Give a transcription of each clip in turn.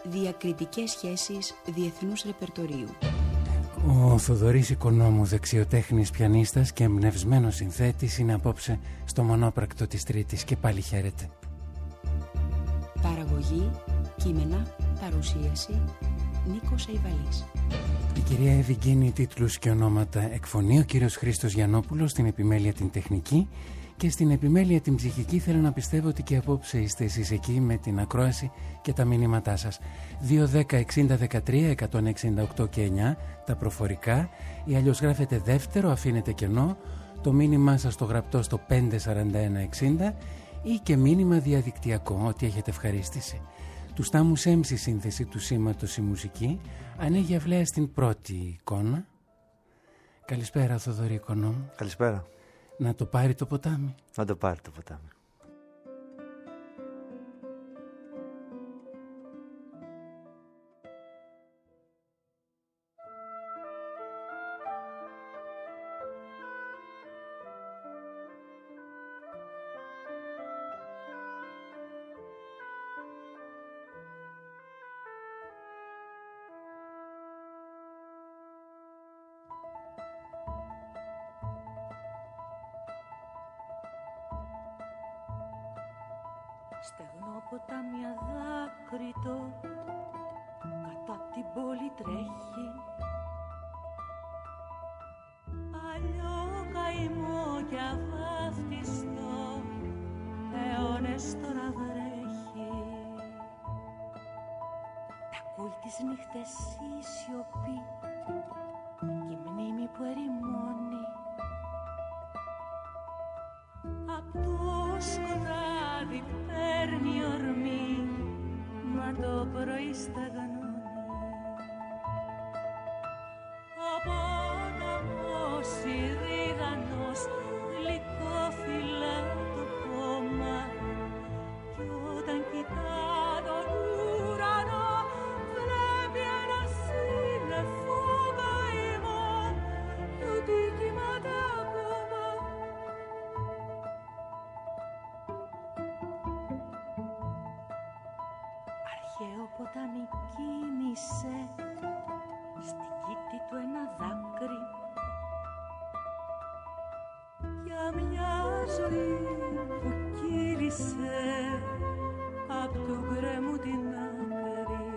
Διακριτικές σχέσεις διεθνούς ρεπερτορίου. Ο Θοδωρής Οικονόμου, δεξιοτέχνης πιανίστας και εμπνευσμένος συνθέτης, είναι απόψε στο μονόπρακτο της Τρίτης και πάλι χαίρεται. Παραγωγή, κείμενα, παρουσίαση, Νίκος Αϊβαλής. Η κυρία Ευηγγένη, τίτλους και ονόματα εκφωνεί, ο κύριος Χρήστος Γιαννόπουλος στην επιμέλεια την τεχνική, και στην επιμέλεια την ψυχική. Θέλω να πιστεύω ότι και απόψε είστε εσείς εκεί με την ακρόαση και τα μηνύματά σας. 2-10-60-13, 168 και 9 τα προφορικά, ή αλλιώς γράφετε δεύτερο, αφήνετε κενό, το μήνυμά σας το γραπτό στο 54160, ή και μήνυμα διαδικτυακό, ό,τι έχετε ευχαρίστηση. Του Στάμους έμψη σύνθεση του σήματος η μουσική ανοίγει αυλαία στην πρώτη εικόνα. Καλησπέρα, Θοδωρή Οικονόμου. Καλησπέρα. Να το πάρει το ποτάμι. Να το πάρει το ποτάμι. Στεγνό ποτάμι αδάκρυτο κάτω απ' την πόλη τρέχει, παλιό καημό και αβάφτιστο αιώνες τώρα βρέχει. Τα ακούει τις νύχτες η σιωπή και η μνήμη που ερημώνει. Απ' το σκοτάδι παίρνει ορμή, μα το πρωί στεγνώνει. Ο ποταμός ηρίδανος γλυκόφυλλα το χώμα, κι όταν κοιτά τον ουρανό βλέπει ένα σύννεφο καημό, κι ότι κοιμάται ακόμα. Αρχαίο ποτάμι κοίμησε στην κήτη του ένα δάκρυ για μια ζωή που κύλησε απ' του γκρέμου την άκρη.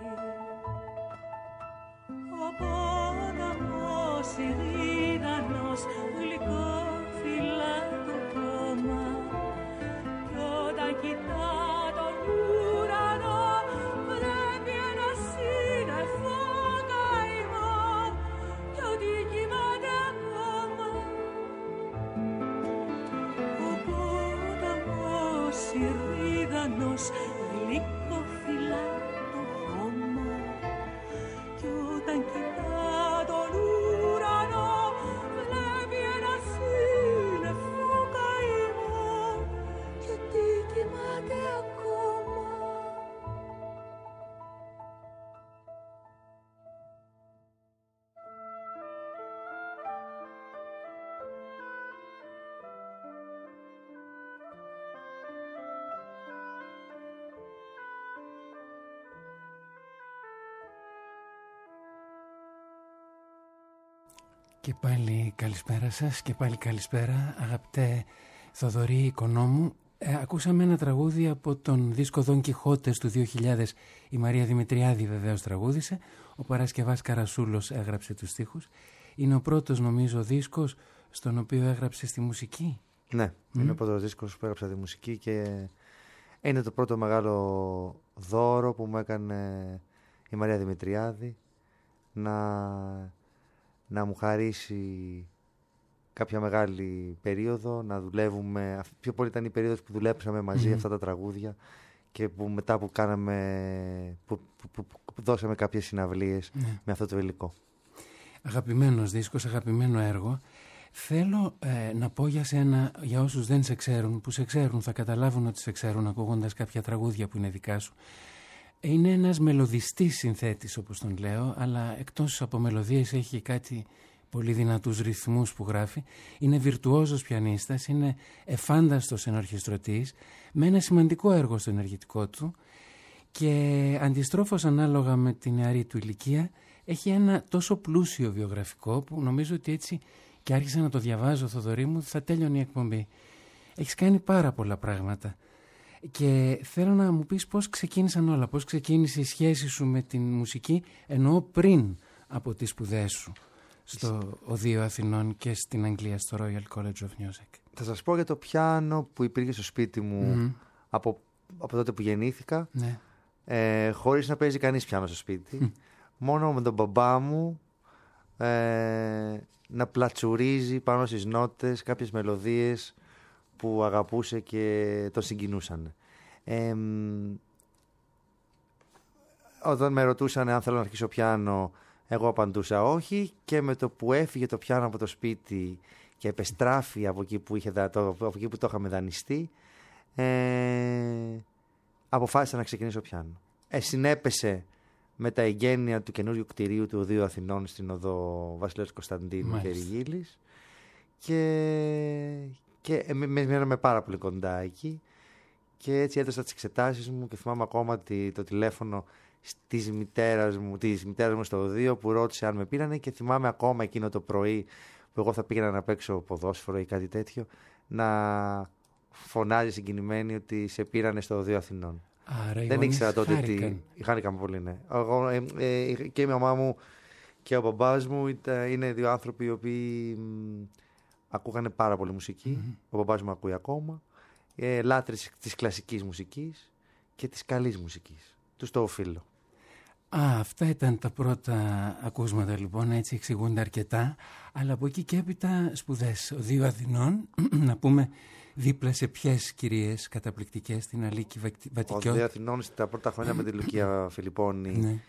Ο ποταμός ηρίδανος γλυκόφυλλα το χώμα, κι όταν κοιτά τον ουρανό βλέπει ένα σύννεφο καημό, κι ότι κοιμάται ακόμα. Ο ποταμός ηρίδανος γλυκόφυλλα το χώμα, κι όταν κοιτά τον ουρανό βλέπει ένα σύννεφο καημό, κι ότι κοιμάται ακόμα. Και πάλι καλησπέρα σας και πάλι καλησπέρα, αγαπητέ Θοδωρή Οικονόμου. Ακούσαμε ένα τραγούδι από τον δίσκο Δον Κιχώτες του 2000. Η Μαρία Δημητριάδη βεβαίως τραγούδισε, ο Παρασκευάς Καρασούλος έγραψε τους στίχους. Είναι ο πρώτος, νομίζω, δίσκος στον οποίο έγραψε τη μουσική. Ναι, είναι ο πρώτος δίσκος που έγραψα τη μουσική και είναι το πρώτο μεγάλο δώρο που μου έκανε η Μαρία Δημητριάδη, να μου χαρίσει κάποια μεγάλη περίοδο, να δουλεύουμε. Πιο πολύ ήταν η περίοδος που δουλέψαμε μαζί αυτά τα τραγούδια και που μετά που κάναμε, που δώσαμε κάποιες συναυλίες με αυτό το υλικό. Αγαπημένος δίσκος, αγαπημένο έργο. Θέλω να πω για όσους δεν σε ξέρουν, που σε ξέρουν θα καταλάβουν ότι σε ξέρουν ακούγοντας κάποια τραγούδια που είναι δικά σου. Είναι ένας μελωδιστής συνθέτης, όπως τον λέω, αλλά εκτός από μελωδίες έχει κάτι πολύ δυνατούς ρυθμούς που γράφει. Είναι βιρτουόζος πιανίστας, είναι εφάνταστος ενορχιστρωτής, με ένα σημαντικό έργο στο ενεργητικό του και αντιστρόφως ανάλογα με την νεαρή του ηλικία έχει ένα τόσο πλούσιο βιογραφικό που νομίζω ότι έτσι και άρχισα να το διαβάζω, Θοδωρή μου, θα τέλειωνε η εκπομπή. Έχεις κάνει πάρα πολλά πράγματα και θέλω να μου πεις πώς ξεκίνησαν όλα, πώς ξεκίνησε η σχέση σου με την μουσική, εννοώ πριν από τις σπουδές σου στο Οδείο Αθηνών και στην Αγγλία στο Royal College of Music. Θα σας πω για το πιάνο που υπήρχε στο σπίτι μου από τότε που γεννήθηκα, χωρίς να παίζει κανείς πιάνο στο σπίτι. Μόνο με τον μπαμπά μου να πλατσουρίζει πάνω στις νότες κάποιες μελωδίες που αγαπούσε και τον συγκινούσαν. Όταν με ρωτούσαν αν θέλω να αρχίσω πιάνο, εγώ απαντούσα όχι, και με το που έφυγε το πιάνο από το σπίτι και επεστράφη από εκεί που το είχαμε δανειστεί, αποφάσισα να ξεκινήσω πιάνο. Συνέπεσε με τα εγγένεια του καινούριου κτηρίου του Οδείου Αθηνών στην οδό Βασιλέως Κωνσταντίνου και Ριγίλης, και μέναμε πάρα πολύ κοντά εκεί, και έτσι έδωσα τις εξετάσεις μου και θυμάμαι ακόμα το τηλέφωνο της μητέρας μου στο Οδείο που ρώτησε αν με πήρανε, και θυμάμαι ακόμα εκείνο το πρωί που εγώ θα πήγαινα να παίξω ποδόσφαιρο ή κάτι τέτοιο, να φωνάζει συγκινημένη ότι σε πήρανε στο Οδείο Αθηνών. Άρα, δεν ήξερα τότε τι. Χάρηκαμε πολύ, ναι. Και η μαμά μου και ο μπαμπάς μου είναι δύο άνθρωποι οι οποίοι ακούγανε πάρα πολύ μουσική. Ο μπαμπάς μου ακούει ακόμα. Λάτρης της κλασικής μουσικής και της καλής μουσικής. Τους το οφείλω. Αυτά ήταν τα πρώτα ακούσματα, λοιπόν, έτσι εξηγούνται αρκετά. Αλλά από εκεί και έπειτα σπουδές Οδείου Αθηνών, να πούμε δίπλα σε ποιες κυρίες καταπληκτικές, την Αλίκη Βατικιώτη. Οδείο Αθηνών στα πρώτα χρόνια με τη Λουκία Φιλιππώνη,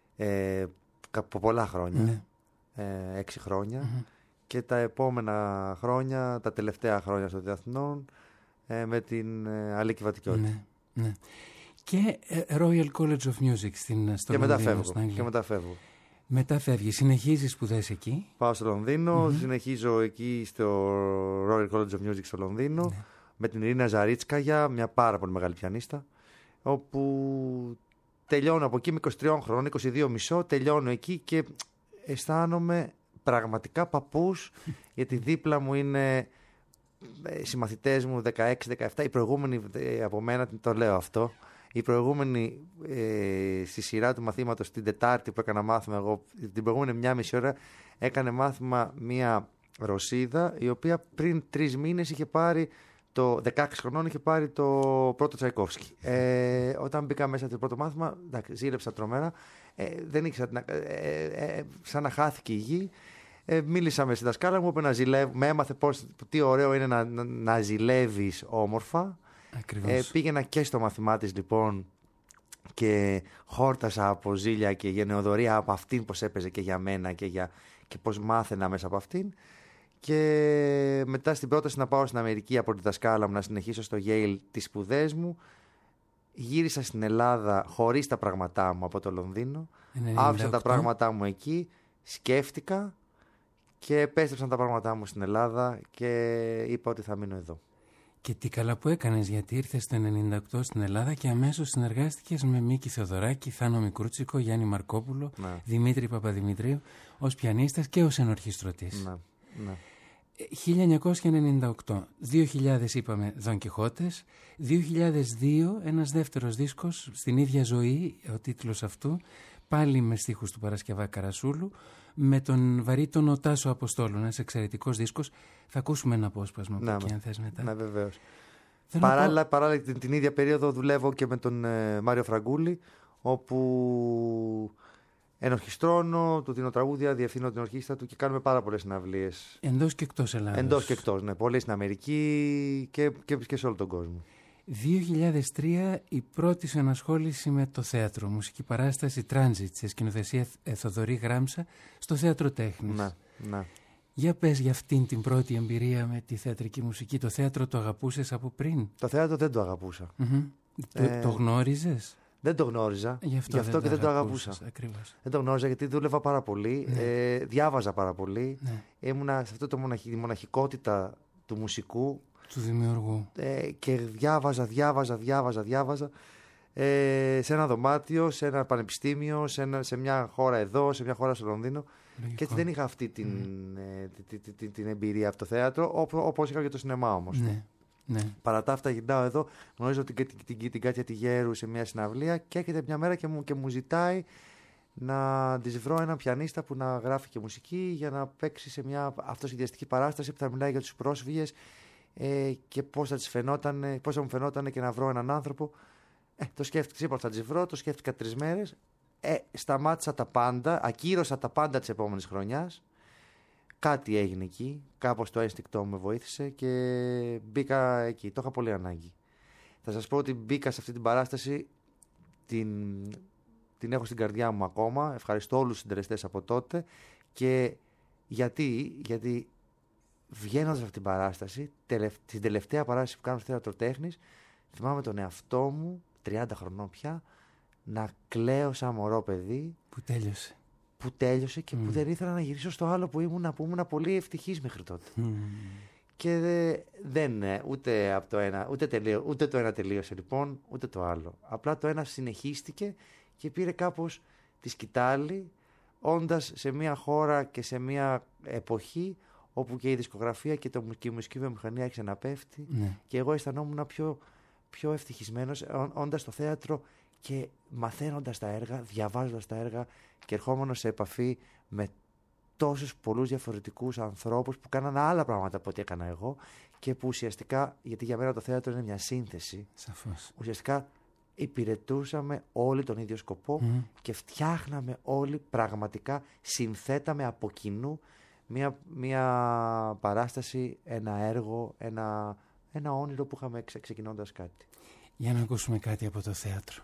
από πολλά χρόνια, 6 χρόνια, και τα επόμενα χρόνια, τα τελευταία χρόνια στο Οδείο Αθηνών, με την Αλίκη Βατικιώτη. Ναι. Και Royal College of Music στο Λονδίνο, στην Αγγλία. Και μετά φεύγω. Μετά φεύγεις, συνεχίζεις σπουδές εκεί. Πάω στο Λονδίνο, συνεχίζω εκεί στο Royal College of Music στο Λονδίνο, με την Ιρίνα Ζαρίτσκαγια, μια πάρα πολύ μεγάλη πιανίστα, όπου τελειώνω από εκεί με 23 χρόνων, 22 μισό, τελειώνω εκεί και αισθάνομαι πραγματικά παππούς, γιατί δίπλα μου είναι συμμαθητές μου 16-17, οι προηγούμενοι από μένα, το λέω αυτό, οι προηγούμενοι στη σειρά του μαθήματος την Τετάρτη που έκανα μάθημα εγώ, την προηγούμενη 1,5 ώρα έκανε μάθημα μια Ρωσίδα, η οποία πριν 3 μήνες είχε πάρει το 16 χρονών, είχε πάρει το πρώτο Τσαϊκόφσκι. Όταν μπήκα μέσα στο πρώτο μάθημα, ζήλεψα τρομερά, δεν ήξερα, σαν να χάθηκε η γη. Μίλησα με στη δασκάλα μου, με έμαθε τι ωραίο είναι να ζηλεύεις όμορφα. Πήγαινα και στο μαθημά της, λοιπόν, και χόρτασα από ζήλια και γενεοδορία από αυτήν, πως έπαιζε και για μένα και πως μάθαινα μέσα από αυτήν. Και μετά στην πρόταση να πάω στην Αμερική από τη δασκάλα μου να συνεχίσω στο Yale τις σπουδές μου, γύρισα στην Ελλάδα χωρίς τα πράγματά μου από το Λονδίνο. Άφησα τα πράγματά μου εκεί, σκέφτηκα και επέστρεψαν τα πράγματά μου στην Ελλάδα και είπα ότι θα μείνω εδώ. Και τι καλά που έκανες, γιατί ήρθες το 1998 στην Ελλάδα και αμέσως συνεργάστηκες με Μίκη Θεοδωράκη, Θάνο Μικρούτσικο, Γιάννη Μαρκόπουλο, Δημήτρη Παπαδημητρίου, ως πιανίστας και ως ενορχιστρωτής. Ναι. 1998, 2000 είπαμε Δον Κιχώτες, 2002 ένας δεύτερος δίσκος στην ίδια ζωή, ο τίτλος αυτού, πάλι με στίχους του Παρασκευά Καρασούλου, με τον βαρύτονο Τάσο Αποστόλου, ένας εξαιρετικός δίσκος. Θα ακούσουμε ένα απόσπασμα από εκεί, αν θες μετά. Ναι, βεβαίως. Παράλληλα, την ίδια περίοδο δουλεύω και με τον Μάριο Φραγκούλη, όπου ενορχιστρώνω, του δίνω τραγούδια, διευθύνω την ορχήστρα του και κάνουμε πάρα πολλές συναυλίες. Εντός και εκτός Ελλάδος. Εντός και εκτός, ναι. Πολλές στην Αμερική και σε όλο τον κόσμο. 2003 η πρώτη σου ενασχόληση με το θέατρο, μουσική παράσταση Transit, σε σκηνοθεσία Θοδωρή Γράμσα, στο Θέατρο Τέχνης. Ναι. Για πες για αυτήν την πρώτη εμπειρία με τη θεατρική μουσική. Το θέατρο το αγαπούσες από πριν? Το θέατρο δεν το αγαπούσα. Το γνώριζες? Δεν το γνώριζα. Γι' αυτό και δεν το αγαπούσα. Ακριβώς. Δεν το γνώριζα γιατί δούλευα πάρα πολύ, διάβαζα πάρα πολύ. Ήμουνα σε αυτή τη μοναχικότητα του μουσικού, του δημιουργού. Και διάβαζα. σε ένα δωμάτιο, σε ένα πανεπιστήμιο, σε μια χώρα εδώ, σε μια χώρα στο Λονδίνο. Λογικό. Και έτσι δεν είχα αυτή την εμπειρία από το θέατρο, όπως είχα για το σινεμά όμως. Ναι. Ναι. Παρά τα αυτά, γυρνάω εδώ, γνωρίζω την Κάτια Τιγέρου σε μια συναυλία και έρχεται μια μέρα και μου ζητάει να της βρω έναν πιανίστα που να γράφει και μουσική για να παίξει σε μια αυτοσχεδιαστική παράσταση που θα μιλάει για τους πρόσφυγες και πώς θα μου φαινόταν και να βρω έναν άνθρωπο. Το σκέφτηκα, είπα θα τις βρω, το σκέφτηκα 3 μέρες. Σταμάτησα τα πάντα, ακύρωσα τα πάντα της επόμενης χρονιάς. Κάτι έγινε εκεί, κάπως το ένστικτό μου με βοήθησε και μπήκα εκεί. Το είχα πολύ ανάγκη. Θα σας πω ότι μπήκα σε αυτή την παράσταση, την έχω στην καρδιά μου ακόμα. Ευχαριστώ όλους τους συντελεστές από τότε. Και γιατί βγαίνοντας από την παράσταση, την τελευταία παράσταση που κάνω στο θέατρο τέχνης, θυμάμαι τον εαυτό μου, 30 χρονών πια, να κλαίω σαν μωρό παιδί. Που τέλειωσε και που δεν ήθελα να γυρίσω στο άλλο που ήμουν πολύ ευτυχής μέχρι τότε. Και δεν ούτε από το ένα, ούτε το ένα τελείωσε λοιπόν, ούτε το άλλο. Απλά το ένα συνεχίστηκε και πήρε κάπως τη σκητάλη, όντας σε μια χώρα και σε μια εποχή όπου και η δισκογραφία και η μουσική βιομηχανία άρχισε να πέφτει. Ναι. Και εγώ αισθανόμουν πιο ευτυχισμένος όντας στο θέατρο και μαθαίνοντας τα έργα, διαβάζοντας τα έργα και ερχόμενος σε επαφή με τόσους πολλούς διαφορετικούς ανθρώπους που κάνανε άλλα πράγματα από ό,τι έκανα εγώ και που ουσιαστικά, γιατί για μένα το θέατρο είναι μια σύνθεση, σαφώς. Ουσιαστικά υπηρετούσαμε όλοι τον ίδιο σκοπό και φτιάχναμε όλοι πραγματικά, συνθέταμε από κοινού μια παράσταση, ένα έργο, ένα όνειρο που είχαμε ξεκινώντας κάτι. Για να ακούσουμε κάτι από το θέατρο.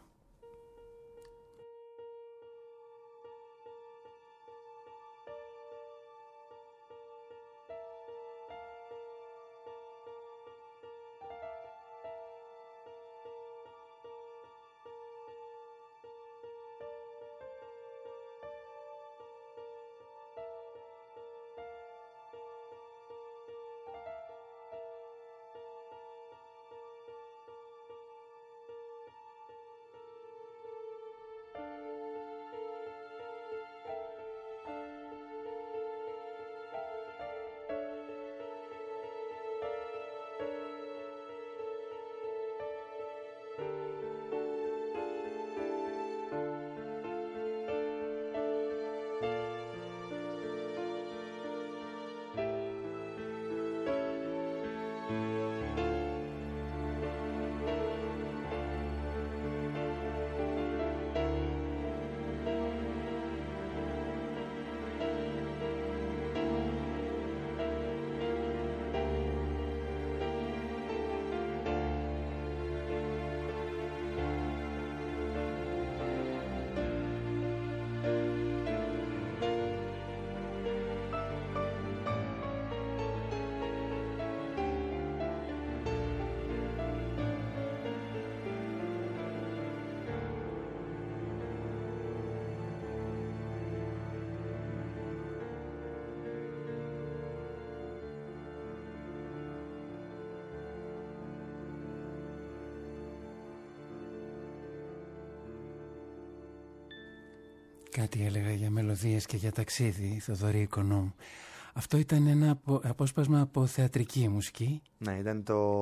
Κάτι έλεγα για μελωδίες και για ταξίδι, Θοδωρή Οικονόμου. Αυτό ήταν ένα απόσπασμα από θεατρική μουσική. Ναι, ήταν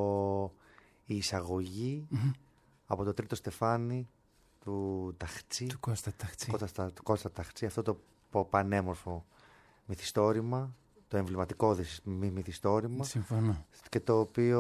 η εισαγωγή από το τρίτο στεφάνι του Ταχτσή. Του Κώστα Ταχτσή. Του Κώστα Ταχτσή, αυτό το πανέμορφο μυθιστόρημα, το εμβληματικό μυθιστόρημα. Συμφωνώ. Και το οποίο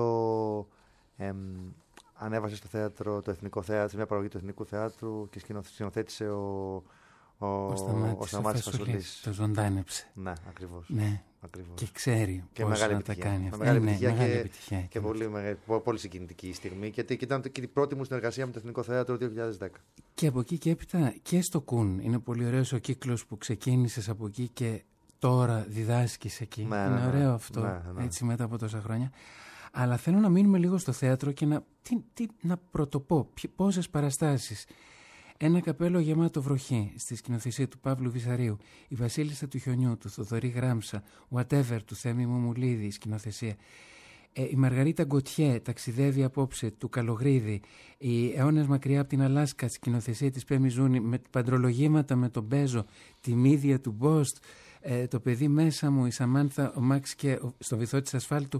ανέβασε στο θέατρο, το Εθνικό Θέατρο, σε μια παραγωγή του Εθνικού Θεάτρου και σκηνοθέτησε ο Σταμάτης Φασουλής. Το ζωντάνεψε. Ναι, ακριβώς. Ναι. Ακριβώς. Και ξέρει πώς να τα κάνει αυτά. Μεγάλη επιτυχία και πολύ συγκινητική στιγμή. Και ήταν και η πρώτη μου συνεργασία με το Εθνικό Θέατρο το 2010. Και από εκεί και έπειτα και στο Κουν. Είναι πολύ ωραίος ο κύκλος που ξεκίνησες από εκεί και τώρα διδάσκεις εκεί. Είναι ωραίο αυτό, έτσι μετά από τόσα χρόνια. Αλλά θέλω να μείνουμε λίγο στο θέατρο και να πρωτοπώ πόσες παραστάσεις. Ένα καπέλο γεμάτο βροχή στη σκηνοθεσία του Παύλου Βυσαρίου, η Βασίλισσα του Χιονιού του Θοδωρή Γράμψα, Whatever του Θέμη Μομουλίδη σκηνοθεσία. Η Μαργαρίτα Γκοτιέ ταξιδεύει απόψε του Καλογρίδη. Οι αιώνες μακριά από την Αλάσκα, σκηνοθεσία της Πέμι Ζούνη, με παντρολογήματα με τον Μπέζο, τη μύδια του Μπόστ, το παιδί μέσα μου, η Σαμάνθα, ο Μάξ και στο βυθό της ασφάλτου.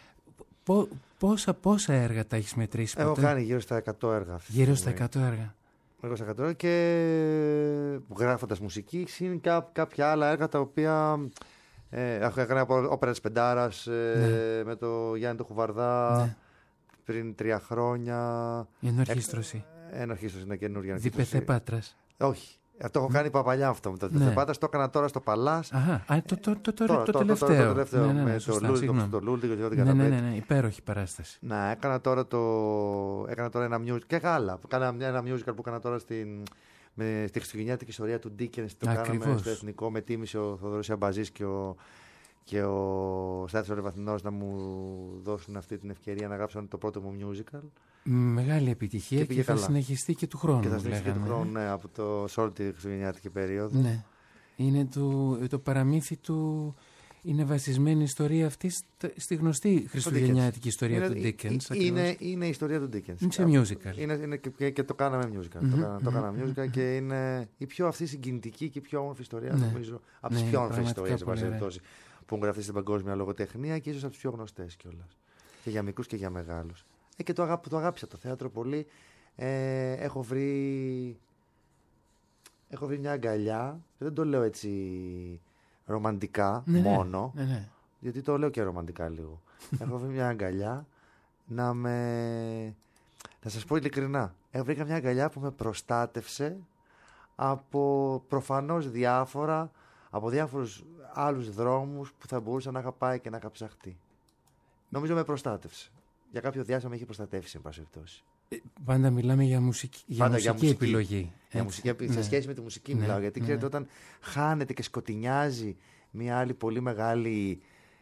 Πόσα έργα τα έχεις μετρήσει ποτέ? Έχω κάνει γύρω στα 100 έργα. Γύρω στα 100 έργα. Γύρω στα 100 έργα και γράφοντας μουσική, είναι κάποια άλλα έργα τα οποία έχω κάνει από όπερα της Πεντάρας, με το Γιάννη το Χουβαρδά, πριν 3 χρόνια. Η ενορχήστρωση. Ενορχήστρωση είναι καινούργια. Διπεθέ Πάτρας. Όχι. Το έχω κάνει παπαλιά αυτό με το Διπεθέ Πάτρας. Το έκανα τώρα στο Παλάς. Το τελευταίο. Με το Λούλτικο και ό,τι καταπέτει. Ναι, υπέροχη παράσταση. Ναι, έκανα τώρα ένα musical. Και άλλα. Έκανα ένα musical που έκανα τώρα στη χριστουγεννιάτικη ιστορία του Ντίκενς. Το κάναμε στο Εθνικό, με τίμησε ο Θοδωρής Αμπαζής και ο Στάθης Ρεβαθινός να μου δώσουν αυτή την ευκαιρία να γράψω το πρώτο μου musical. Μεγάλη επιτυχία και θα συνεχιστεί και του χρόνου. Και θα συνεχιστεί και του χρόνου, ναι, σε όλη τη χριστουγεννιάτικη περίοδο. Ναι. Είναι το παραμύθι του. Είναι βασισμένη η ιστορία αυτή στη γνωστή χριστουγεννιάτικη ιστορία του Ντίκενς. Είναι η ιστορία του Ντίκενς. Είναι σε musical. Είναι και το κάναμε musical. Το κάναμε musical και είναι η πιο αυτή συγκινητική και η πιο όμορφη ιστορία, νομίζω. Από τις πιο όμορφες ιστορίες που έχουν γραφτεί στην παγκόσμια λογοτεχνία και ίσως από τις πιο γνωστές κιόλας. Και για μικρούς και για μεγάλους. Και το αγάπησα το θέατρο πολύ. Έχω βρει μια αγκαλιά. Δεν το λέω έτσι ρομαντικά μόνο. Ναι. Γιατί το λέω και ρομαντικά λίγο. Έχω βρει μια αγκαλιά να σας πω ειλικρινά. Βρήκα μια αγκαλιά που με προστάτευσε από προφανώς από διάφορους άλλους δρόμους που θα μπορούσα να είχα πάει και να είχα ψαχτεί. Νομίζω με προστάτευσε. Για κάποιο διάστημα με έχει προστατεύσει, εν πάση περιπτώσει. Πάντα μιλάμε για μουσική επιλογή. Σε σχέση με τη μουσική μιλάω. Γιατί ξέρετε, όταν χάνεται και σκοτεινιάζει μια άλλη πολύ μεγάλη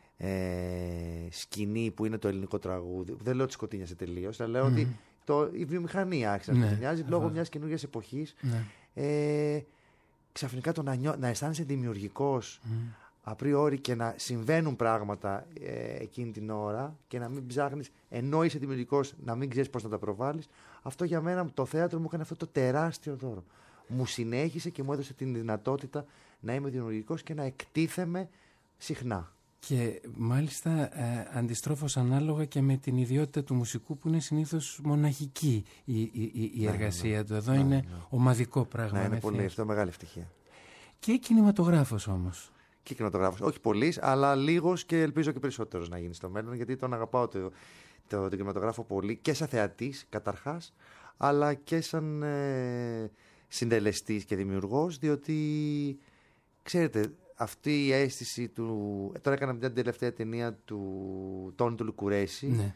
σκηνή που είναι το ελληνικό τραγούδι. Δεν λέω ότι σκοτεινιάσε τελείως, αλλά λέω ότι η βιομηχανία άρχισε να σκοτεινιάζει λόγω μιας καινούργιας εποχής. Ξαφνικά να αισθάνεσαι δημιουργικός απριόρι και να συμβαίνουν πράγματα εκείνη την ώρα και να μην ψάχνεις, ενώ είσαι δημιουργικός, να μην ξέρεις πώς να τα προβάλλεις. Αυτό για μένα, το θέατρο μου έκανε αυτό το τεράστιο δώρο. Μου συνέχισε και μου έδωσε την δυνατότητα να είμαι δημιουργικός και να εκτίθεμαι συχνά. Και μάλιστα αντιστρόφως ανάλογα και με την ιδιότητα του μουσικού που είναι συνήθως μοναχική η εργασία του. Εδώ είναι ομαδικό πράγμα. Ναι, είναι πολύ, αυτό μεγάλη ευτυχία. Και κινηματογράφος όμως. Και κινηματογράφος. Όχι πολλής, αλλά λίγος και ελπίζω και περισσότερος να γίνει στο μέλλον, γιατί τον αγαπάω τον κινηματογράφο πολύ και σαν θεατής καταρχάς, αλλά και σαν συντελεστής και δημιουργός, διότι ξέρετε, αυτή η αίσθηση του. Τώρα έκανα μια τελευταία ταινία του Τόνι του Λουκουρέση. Ναι.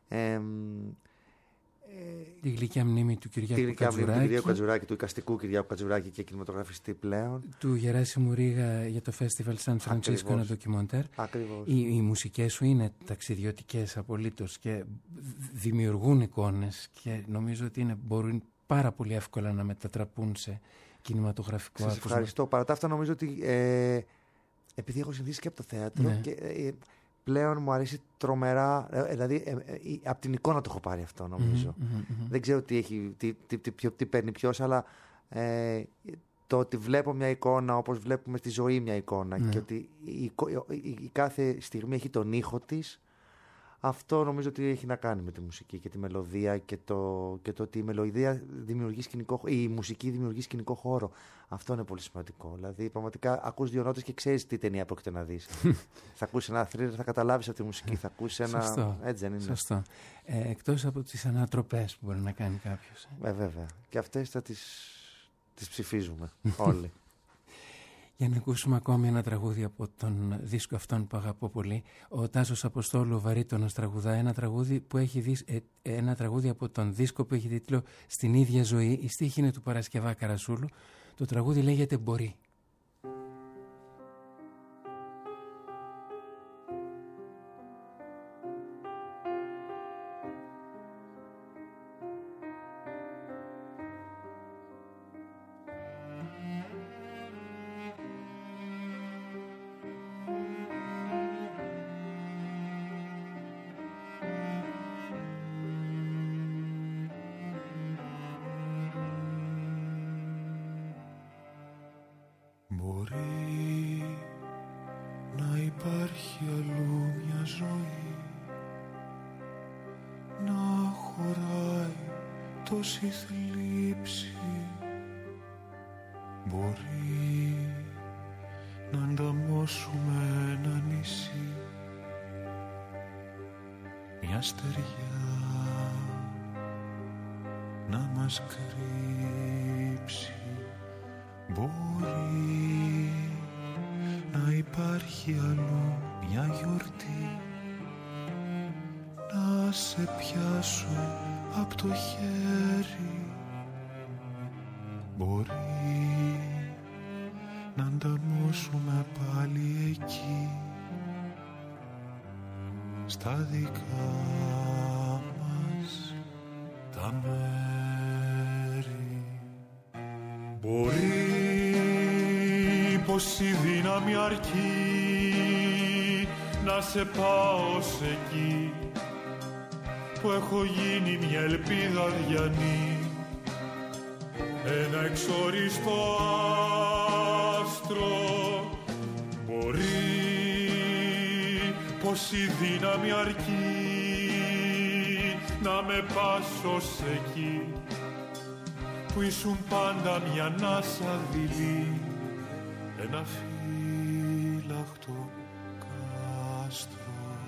Τη γλυκιά μνήμη του Κυριάκου Κατζουράκη. Του εικαστικού Κυριάκου Κατζουράκη και κινηματογραφιστή πλέον. Του Γεράσιμου Ρίγα για το Φέστιβαλ Σαν Φρανσίσκο, ένα ντοκιμοντέρ. Οι μουσικές σου είναι ταξιδιωτικές απολύτως και δημιουργούν εικόνες και νομίζω ότι μπορούν πάρα πολύ εύκολα να μετατραπούν σε κινηματογραφικό άκουσμα. Σας ευχαριστώ. Παρά τα αυτά νομίζω ότι επειδή έχω συνηθίσει και από το θέατρο και πλέον μου αρέσει τρομερά, δηλαδή από την εικόνα το έχω πάρει αυτό νομίζω. Δεν ξέρω τι παίρνει ποιος, αλλά το ότι βλέπω μια εικόνα όπως βλέπουμε στη ζωή μια εικόνα και ότι η κάθε στιγμή έχει τον ήχο της, αυτό νομίζω ότι έχει να κάνει με τη μουσική και τη μελωδία και το ότι η μελωδία δημιουργεί η μουσική δημιουργεί σκηνικό χώρο. Αυτό είναι πολύ σημαντικό. Δηλαδή, πραγματικά ακούς δύο νότες και ξέρεις τι ταινία πρόκειται να δεις. Θα ακούσεις ένα θρίλερ, θα καταλάβεις από τη μουσική, θα ακούσεις ένα. Σωστό. Έτσι δεν είναι? Σωστό. Εκτός από τις ανατροπές που μπορεί να κάνει κάποιος. Βέβαια. Και αυτές θα τις ψηφίζουμε όλοι. Για να ακούσουμε ακόμη ένα τραγούδι από τον δίσκο αυτόν που αγαπώ πολύ. Ο Τάσος Αποστόλου, ο Βαρύτονος, τραγουδά ένα τραγούδι από τον δίσκο που έχει τίτλο «Στην ίδια ζωή». Η στίχη είναι του Παρασκευά Καρασούλου. Το τραγούδι λέγεται «Μπορεί». Μπορεί να υπάρχει αλλού μια ζωή, να χωράει τόση θλίψη. Μπορεί να ανταμώσουμε ένα νησί, μια στεριά να μας κρύψει. Μπορεί να υπάρχει αλλού μια γιορτή, να σε πιάσω απ' το χέρι. Μπορεί να ανταμώσουμε πάλι εκεί, στα δικά μας τα μέρη. Μπορεί πως η δύναμη αρκεί να σε πάω σε εκεί που έχω γίνει μια ελπίδα αδιανή, ένα εξόριστο άστρο. Μπορεί πως η δύναμη αρκεί να με πας ως εκεί που ήσουν πάντα μια ανάσα δειλή, ένα φύλαχτο κάστρο.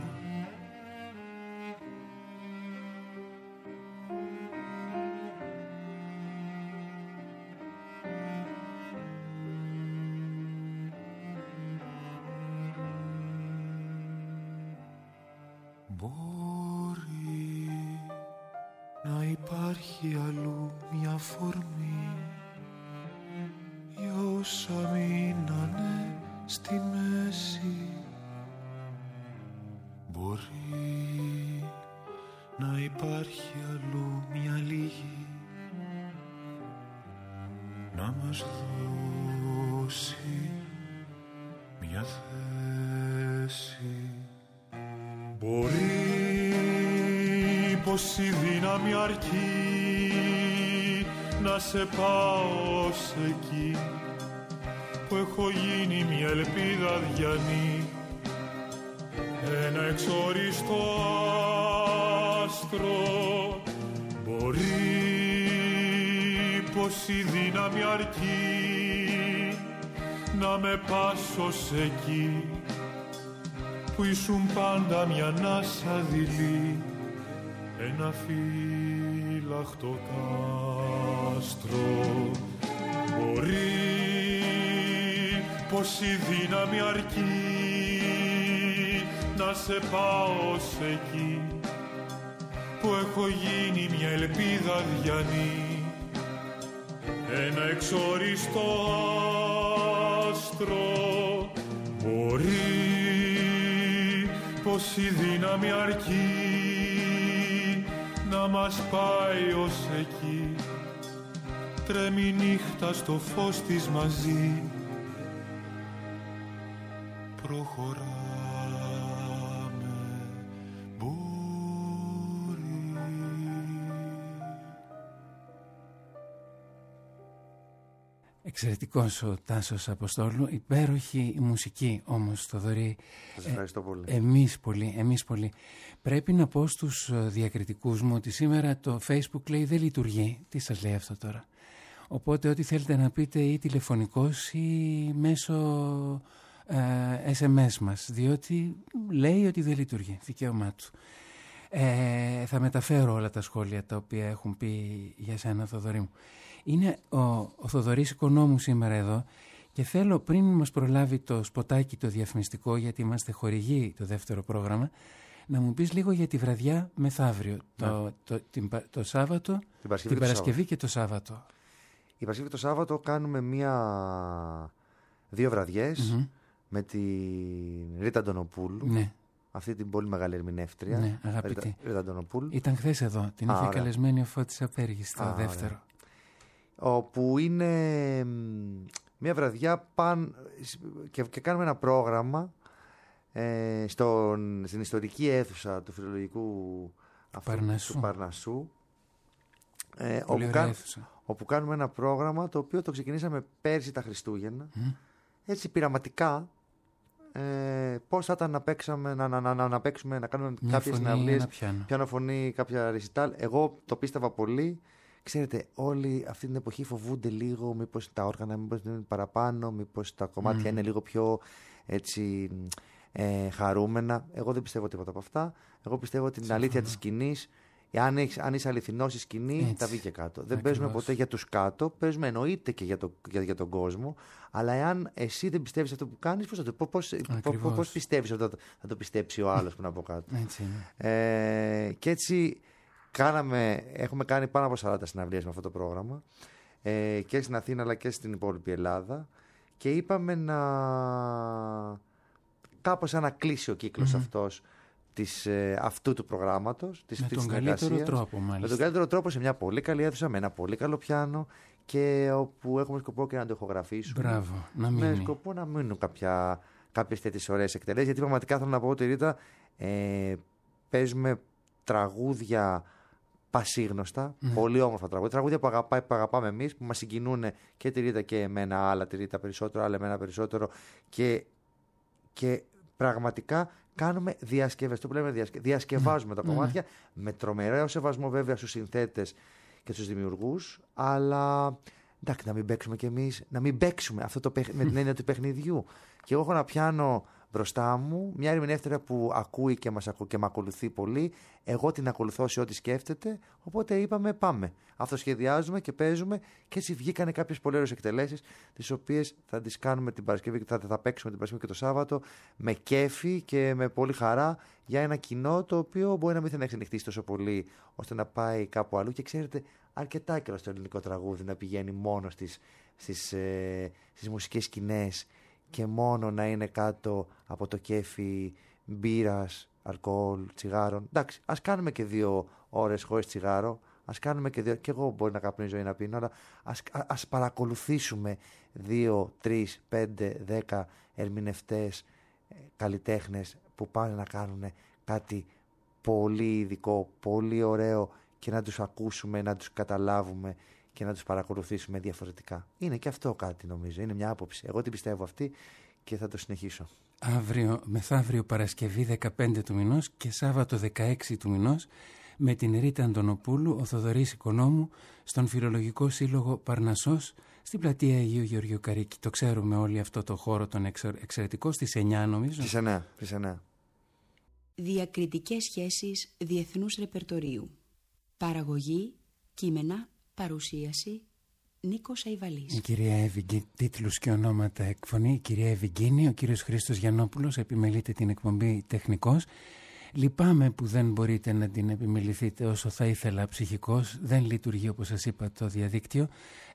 Μπορεί να υπάρχει αλλού μια φορμή, οι όσα μείνανε στη μέση. Μπορεί να υπάρχει αλλού μια λίγη, να μας δώσει μια θέση. Μπορεί πως η δύναμη αρκεί να σε πάω ως εκεί που έχω γίνει μια ελπίδα αδιανή, ένα εξόριστο άστρο. Μπορεί πως η δύναμη αρκεί να με πας ως εκεί που ήσουν πάντα μια ανάσα δειλή, ένα φύλαχτο κάστρο. Μπορεί πως η δύναμη αρκεί να σε πάω ως εκεί που έχω γίνει μια ελπίδα αδιανή, ένα εξόριστο άστρο. Μπορεί πως η δύναμη αρκεί να μας πάει ως εκεί, τρέμει νύχτα στο φως της μαζί, προχωράμε. Μπορεί. Εξαιρετικός ο Τάσος Αποστόλου, υπέροχη η μουσική όμως, Θοδωρή. Σας ευχαριστώ πολύ. Εμείς πολύ. Πρέπει να πω στους διακριτικούς μου ότι σήμερα το Facebook λέει δεν λειτουργεί. Τι σας λέει αυτό τώρα? Οπότε ό,τι θέλετε να πείτε ή τηλεφωνικώς ή μέσω SMS μας, διότι λέει ότι δεν λειτουργεί, δικαίωμά του. Θα μεταφέρω όλα τα σχόλια τα οποία έχουν πει για σένα, Θοδωρή μου. Είναι ο Θοδωρής Οικονόμου σήμερα εδώ και θέλω, πριν μας προλάβει το σποτάκι το διαφημιστικό, γιατί είμαστε χορηγοί το δεύτερο πρόγραμμα, να μου πεις λίγο για τη βραδιά μεθαύριο, το Σάββατο, την Παρασκευή και το Σάββατο. Η Παρασκευή και το Σάββατο κάνουμε δύο βραδιές με την Ρίτα Αντωνοπούλου. Ναι. Αυτή την πολύ μεγάλη ερμηνεύτρια. Ναι, αγαπητή. Ρίτα Αντωνοπούλου. Ήταν χθες εδώ. Την είχε καλεσμένη ο Φώτης Απέργης στο δεύτερο. Ωραία. Όπου είναι μια βραδιά και κάνουμε ένα πρόγραμμα στην ιστορική αίθουσα του φιλολογικού του Παρνασσού. όπου κάνουμε ένα πρόγραμμα το οποίο το ξεκινήσαμε πέρσι τα Χριστούγεννα, έτσι πειραματικά, πώς θα ήταν να παίξουμε, να κάνουμε κάποιες συναυλίες, πιανοφωνή, κάποια ρεσιτάλ. Εγώ το πίστευα πολύ. Ξέρετε, όλοι αυτή την εποχή φοβούνται λίγο, μήπως τα όργανα, μήπως είναι παραπάνω, μήπως τα κομμάτια είναι λίγο πιο έτσι, χαρούμενα. Εγώ δεν πιστεύω τίποτα από αυτά. Εγώ πιστεύω την αλήθεια της σκηνής. Αν είσαι αληθινός στη σκηνή, έτσι, θα βγει και κάτω. Δεν παίζουμε ποτέ για τους κάτω, παίζουμε εννοείται και για τον κόσμο. Αλλά εάν εσύ δεν πιστεύεις αυτό που κάνεις, πώς πιστεύεις ότι θα το πιστέψει ο άλλος που είναι από κάτω. Έτσι είναι. Και έτσι έχουμε κάνει πάνω από 40 συναυλίες με αυτό το πρόγραμμα, και στην Αθήνα αλλά και στην υπόλοιπη Ελλάδα, και είπαμε κάπως να κλείσει ο κύκλος αυτός αυτού του προγράμματος, με τον καλύτερο τρόπο, μάλιστα. Με τον καλύτερο τρόπο, σε μια πολύ καλή αίθουσα, με ένα πολύ καλό πιάνο, και όπου έχουμε σκοπό και να το ηχογραφήσουμε. Μπράβο, να μείνει. Με σκοπό να μείνουν κάποιες τέτοιες ωραίες εκτελέσεις, γιατί πραγματικά θέλω να πω ότι, Ρίτα, παίζουμε τραγούδια πασίγνωστα, πολύ όμορφα τραγούδια που αγαπάμε εμείς, που μας συγκινούν και τη Ρίτα και εμένα, άλλα τη Ρίτα περισσότερο, άλλα εμένα περισσότερο, και πραγματικά κάνουμε διασκευές. Το που λέμε διασκευάζουμε τα κομμάτια, με τρομερό σεβασμό βέβαια στους συνθέτες και στους δημιουργούς, αλλά εντάξει, να μην παίξουμε κι εμείς, να μην παίξουμε αυτό με την έννοια του παιχνιδιού. Και εγώ έχω ένα πιάνο μπροστά μου, μια ερμηνεύτρια που ακούει και με ακολουθεί πολύ. Εγώ την ακολουθώ σε ό,τι σκέφτεται. Οπότε είπαμε, πάμε. Αυτοσχεδιάζουμε και παίζουμε, και έτσι βγήκανε κάποιες πολύ ωραίες εκτελέσεις, τις οποίες θα τις κάνουμε την Παρασκευή, θα παίξουμε την Παρασκευή και το Σάββατο, με κέφι και με πολύ χαρά, για ένα κοινό το οποίο μπορεί να μην θέλει να ξενυχτήσει τόσο πολύ, ώστε να πάει κάπου αλλού. Και ξέρετε, αρκετά καιρό στο ελληνικό τραγούδι να πηγαίνει μόνο στις μουσικές σκηνές, και μόνο να είναι κάτω από το κέφι μπύρας, αλκοόλ, τσιγάρων. Εντάξει, ας κάνουμε και 2 ώρες χωρίς τσιγάρο, ας κάνουμε και 2, και εγώ μπορεί να καπνίζω ή να πίνω, αλλά ας παρακολουθήσουμε 2, 3, 5, 10 ερμηνευτές, καλλιτέχνες που πάνε να κάνουν κάτι πολύ ειδικό, πολύ ωραίο, και να τους ακούσουμε, να τους καταλάβουμε και να τους παρακολουθήσουμε διαφορετικά. Είναι και αυτό κάτι, νομίζω. Είναι μια άποψη. Εγώ την πιστεύω αυτή και θα το συνεχίσω. Αύριο, μεθαύριο Παρασκευή 15 του μηνός και Σάββατο 16 του μηνός, με την Ρίτα Αντωνοπούλου, ο Θοδωρής Οικονόμου, στον Φιλολογικό Σύλλογο Παρνασσός, στην πλατεία Αγίου Γεωργίου Καρίκη. Το ξέρουμε όλοι αυτό το χώρο, τον εξαιρετικό, στις 9 νομίζω. Στις 9. Διακριτικές σχέσεις διεθνούς ρεπερτορίου. Παραγωγή, κείμενα, παρουσίαση, Νίκος Αϊβαλής. Η κυρία Εύη, τίτλους και ονόματα εκφωνεί η κυρία Εύη, ο κύριος Χρήστος Γιαννόπουλος επιμελείται την εκπομπή τεχνικός. Λυπάμαι που δεν μπορείτε να την επιμεληθείτε όσο θα ήθελα ψυχικός. Δεν λειτουργεί, όπως σας είπα, το διαδίκτυο.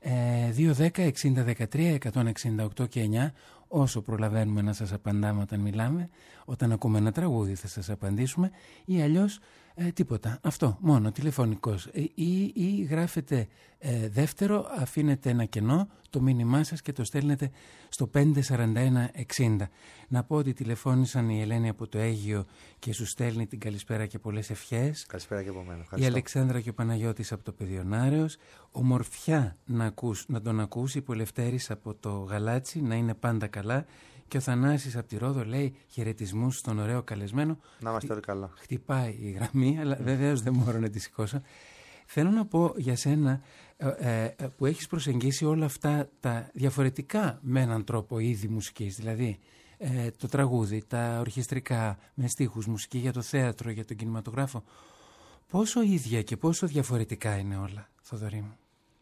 210-60-13, 168 και 9. Όσο προλαβαίνουμε να σας απαντάμε όταν μιλάμε. Όταν ακούμε ένα τραγούδι θα σας απαντήσουμε. Ή αλλιώς τίποτα. Αυτό, μόνο τηλεφωνικός. Ή γράφετε δεύτερο, αφήνετε ένα κενό, το μήνυμά σας, και το στέλνετε στο 54160. Να πω ότι τηλεφώνησαν η Ελένη από το Αίγυο και σου στέλνει την καλησπέρα και πολλές ευχές. Καλησπέρα και από μένα. Η Αλεξάνδρα και ο Παναγιώτης από το Παιδιονάρεος. Ομορφιά να τον ακούσει, που Ελευθέρης από το Γαλάτσι, να είναι πάντα καλά. Και ο Θανάσης από τη Ρόδο λέει χαιρετισμούς στον ωραίο καλεσμένο. Να είμαστε όλοι καλά. Χτυπάει η γραμμή, αλλά βεβαίως δεν μπορώ να τη σηκώσω. Θέλω να πω για σένα που έχεις προσεγγίσει όλα αυτά τα διαφορετικά με έναν τρόπο είδη μουσικής, δηλαδή το τραγούδι, τα ορχιστρικά με στίχους, μουσική για το θέατρο, για τον κινηματογράφο. Πόσο ίδια και πόσο διαφορετικά είναι όλα, Θοδωρή μου?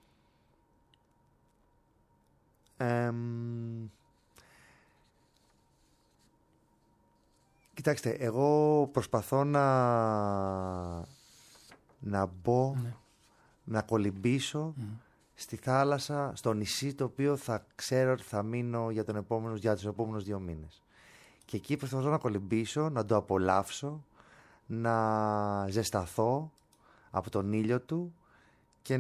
Κοιτάξτε, εγώ προσπαθώ να μπω, να κολυμπήσω στη θάλασσα, στο νησί, το οποίο θα ξέρω ότι θα μείνω για τους επόμενους 2 μήνες. Και εκεί προσπαθώ να κολυμπήσω, να το απολαύσω, να ζεσταθώ από τον ήλιο του και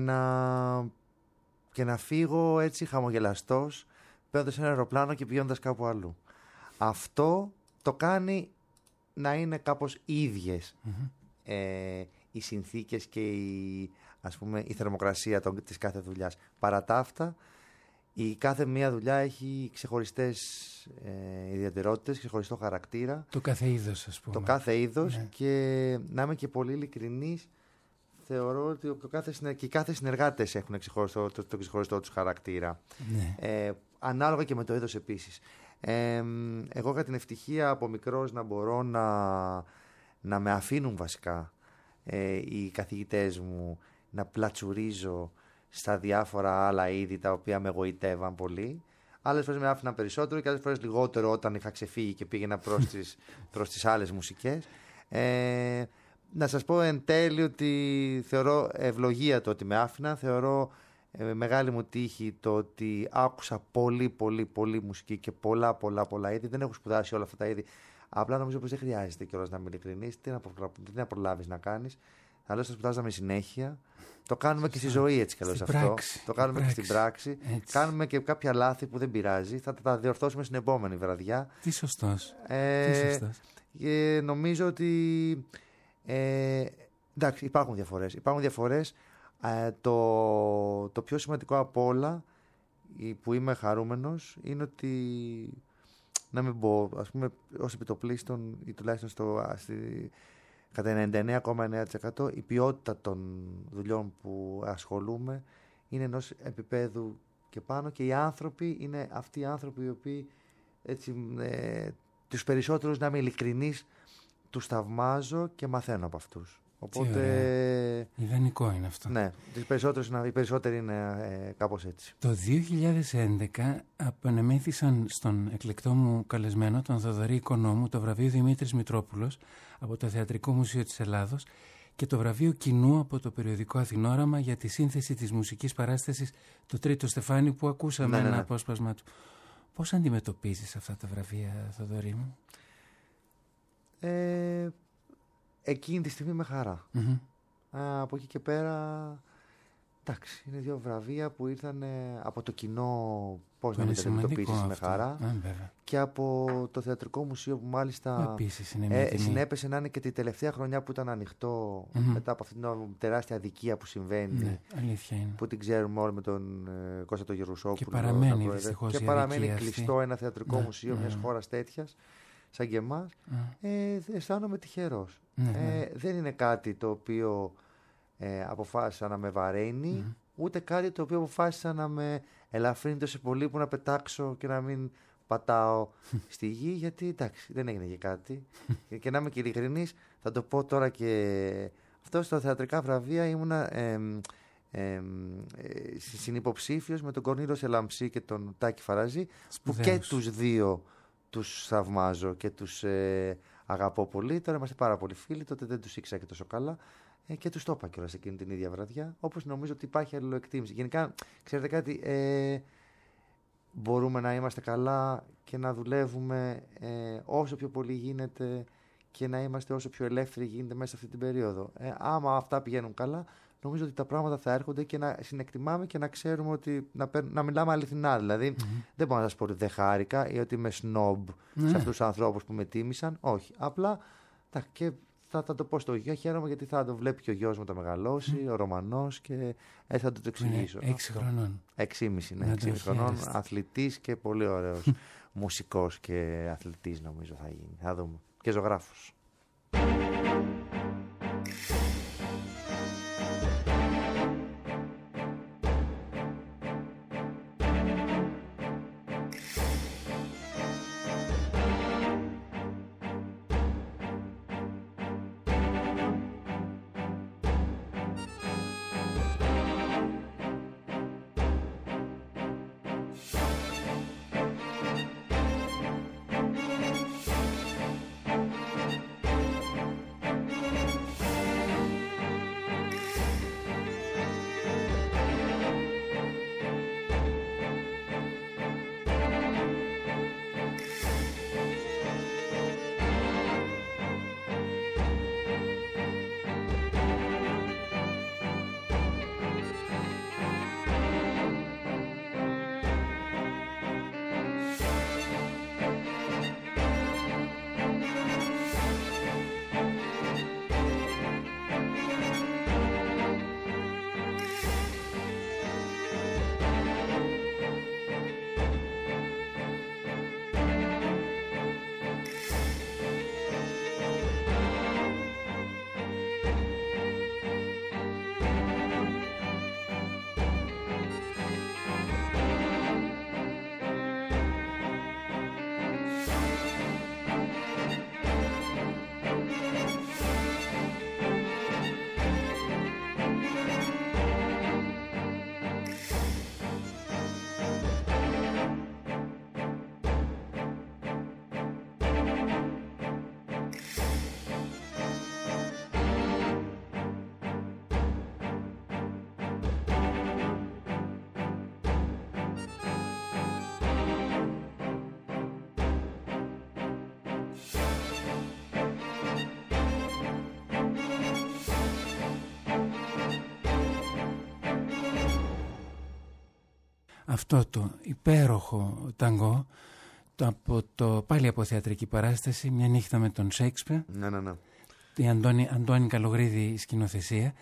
να φύγω έτσι χαμογελαστός, παίρνοντας ένα αεροπλάνο και πηγαίνοντας κάπου αλλού. Αυτό το κάνει να είναι κάπως ίδιες οι συνθήκες και η ας πούμε, η θερμοκρασία της κάθε δουλειάς. Παρά τα αυτά, η κάθε μία δουλειά έχει ξεχωριστές ιδιαιτερότητες, ξεχωριστό χαρακτήρα. Το κάθε είδος, ας πούμε. Το κάθε είδος, ναι. Και να είμαι και πολύ ειλικρινής, θεωρώ ότι και οι κάθε συνεργάτες έχουν το ξεχωριστό τους χαρακτήρα. Ναι. Ανάλογα και με το είδος επίσης. Εγώ είχα την ευτυχία από μικρός να μπορώ να με αφήνουν βασικά οι καθηγητές μου να πλατσουρίζω στα διάφορα άλλα είδη τα οποία με εγωιτεύαν πολύ. Άλλες φορές με άφηναν περισσότερο και άλλες φορές λιγότερο όταν είχα ξεφύγει και πήγαινα προς τις άλλες μουσικές. Να σας πω εν τέλει ότι θεωρώ ευλογία το ότι με άφηνα, θεωρώ μεγάλη μου τύχη το ότι άκουσα πολύ μουσική και πολλά είδη. Δεν έχω σπουδάσει όλα αυτά τα είδη. Απλά νομίζω πως δεν χρειάζεται κιόλας να είμαι ειλικρινής. Τι να προλάβεις να κάνεις. Αλλιώς θα σπουδάζαμε συνέχεια. Το κάνουμε και στη ζωή έτσι κι αλλιώς αυτό. Το κάνουμε και στην πράξη. Έτσι. Κάνουμε και κάποια λάθη που δεν πειράζει. Θα τα διορθώσουμε στην επόμενη βραδιά. Τι σωστός. Νομίζω ότι εντάξει, υπάρχουν διαφορές. Το πιο σημαντικό από όλα που είμαι χαρούμενος είναι ότι να μην πω, ας πούμε, ως επιτοπλίστων ή τουλάχιστον κατά 99,9% η ποιότητα των δουλειών που ασχολούμαι είναι ενός επίπεδου και πάνω, και οι άνθρωποι είναι αυτοί οι άνθρωποι οι οποίοι έτσι, τους περισσότερους, να είμαι ειλικρινής, τους θαυμάζω και μαθαίνω από αυτούς. Οπότε ιδανικό είναι αυτό. Ναι, οι περισσότεροι είναι κάπως έτσι. Το 2011 απονεμήθησαν στον εκλεκτό μου καλεσμένο, τον Θοδωρή Οικονόμου, το βραβείο Δημήτρης Μητρόπουλος από το Θεατρικό Μουσείο της Ελλάδος και το βραβείο Κοινού από το περιοδικό Αθηνόραμα για τη σύνθεση της μουσικής παράστασης το Τρίτο Στεφάνι, που ακούσαμε ένα απόσπασμα του. Πώς αντιμετωπίζεις αυτά τα βραβεία, Θοδωρή μου? Εκείνη τη στιγμή με χαρά. Από εκεί και πέρα, εντάξει, είναι δύο βραβεία που ήρθαν από το κοινό, πώς να μην τα αντιμετωπίσεις, με χαρά. Και από το Θεατρικό Μουσείο, που μάλιστα συνέπεσε να είναι και τη τελευταία χρονιά που ήταν ανοιχτό, μετά από αυτήν την τεράστια αδικία που συμβαίνει, που την ξέρουμε όλοι με τον Κώστα τον Γερουσόπουλο. Και παραμένει δυστυχώς και παραμένει κλειστό ένα θεατρικό μουσείο μιας χώρας τέτοιας σαν και εμάς. Αισθάνομαι τυχερός. Δεν είναι κάτι το οποίο αποφάσισα να με βαραίνει, ούτε κάτι το οποίο αποφάσισα να με ελαφρύνει τόσο πολύ που να πετάξω και να μην πατάω στη γη, γιατί εντάξει, δεν έγινε και κάτι. Και να είμαι και ειλικρινής, θα το πω τώρα και αυτό, στα θεατρικά βραβεία ήμουνα συνυποψήφιος με τον Κορνήλο Σελαμψή και τον Τάκη Φαραζή, που και τους δύο τους θαυμάζω και τους αγαπώ πολύ. Τώρα είμαστε πάρα πολύ φίλοι, τότε δεν τους ήξερα και τόσο καλά και τους το είπα κιόλας εκείνη την ίδια βραδιά, όπως νομίζω ότι υπάρχει αλληλοεκτίμηση. Γενικά, ξέρετε κάτι, μπορούμε να είμαστε καλά και να δουλεύουμε όσο πιο πολύ γίνεται και να είμαστε όσο πιο ελεύθεροι γίνεται μέσα σε αυτή την περίοδο. Άμα αυτά πηγαίνουν καλά, νομίζω ότι τα πράγματα θα έρχονται και να συνεκτιμάμε και να ξέρουμε ότι να μιλάμε αληθινά. Δηλαδή, δεν μπορώ να σας πω ότι δεν χάρηκα ή ότι είμαι σνόμπ σε αυτούς τους ανθρώπους που με τίμησαν. Όχι. Απλά και θα το πω στο γιο. Χαίρομαι γιατί θα το βλέπει και ο γιος μου το μεγαλώσει, ο Ρωμανός, και έτσι θα το εξηγήσω. 6 χρονών. 6,5, ναι. 6,5 χρονών. Αθλητής και πολύ ωραίος μουσικός και αθλητής, νομίζω θα γίνει. Θα δούμε. Και ζωγράφος. αυτό το υπέροχο ταγκό πάλι από θεατρική παράσταση, μια νύχτα με τον Σέιξπιρ. Ναι. Η Αντώνη Καλογρίδη σκηνοθεσία.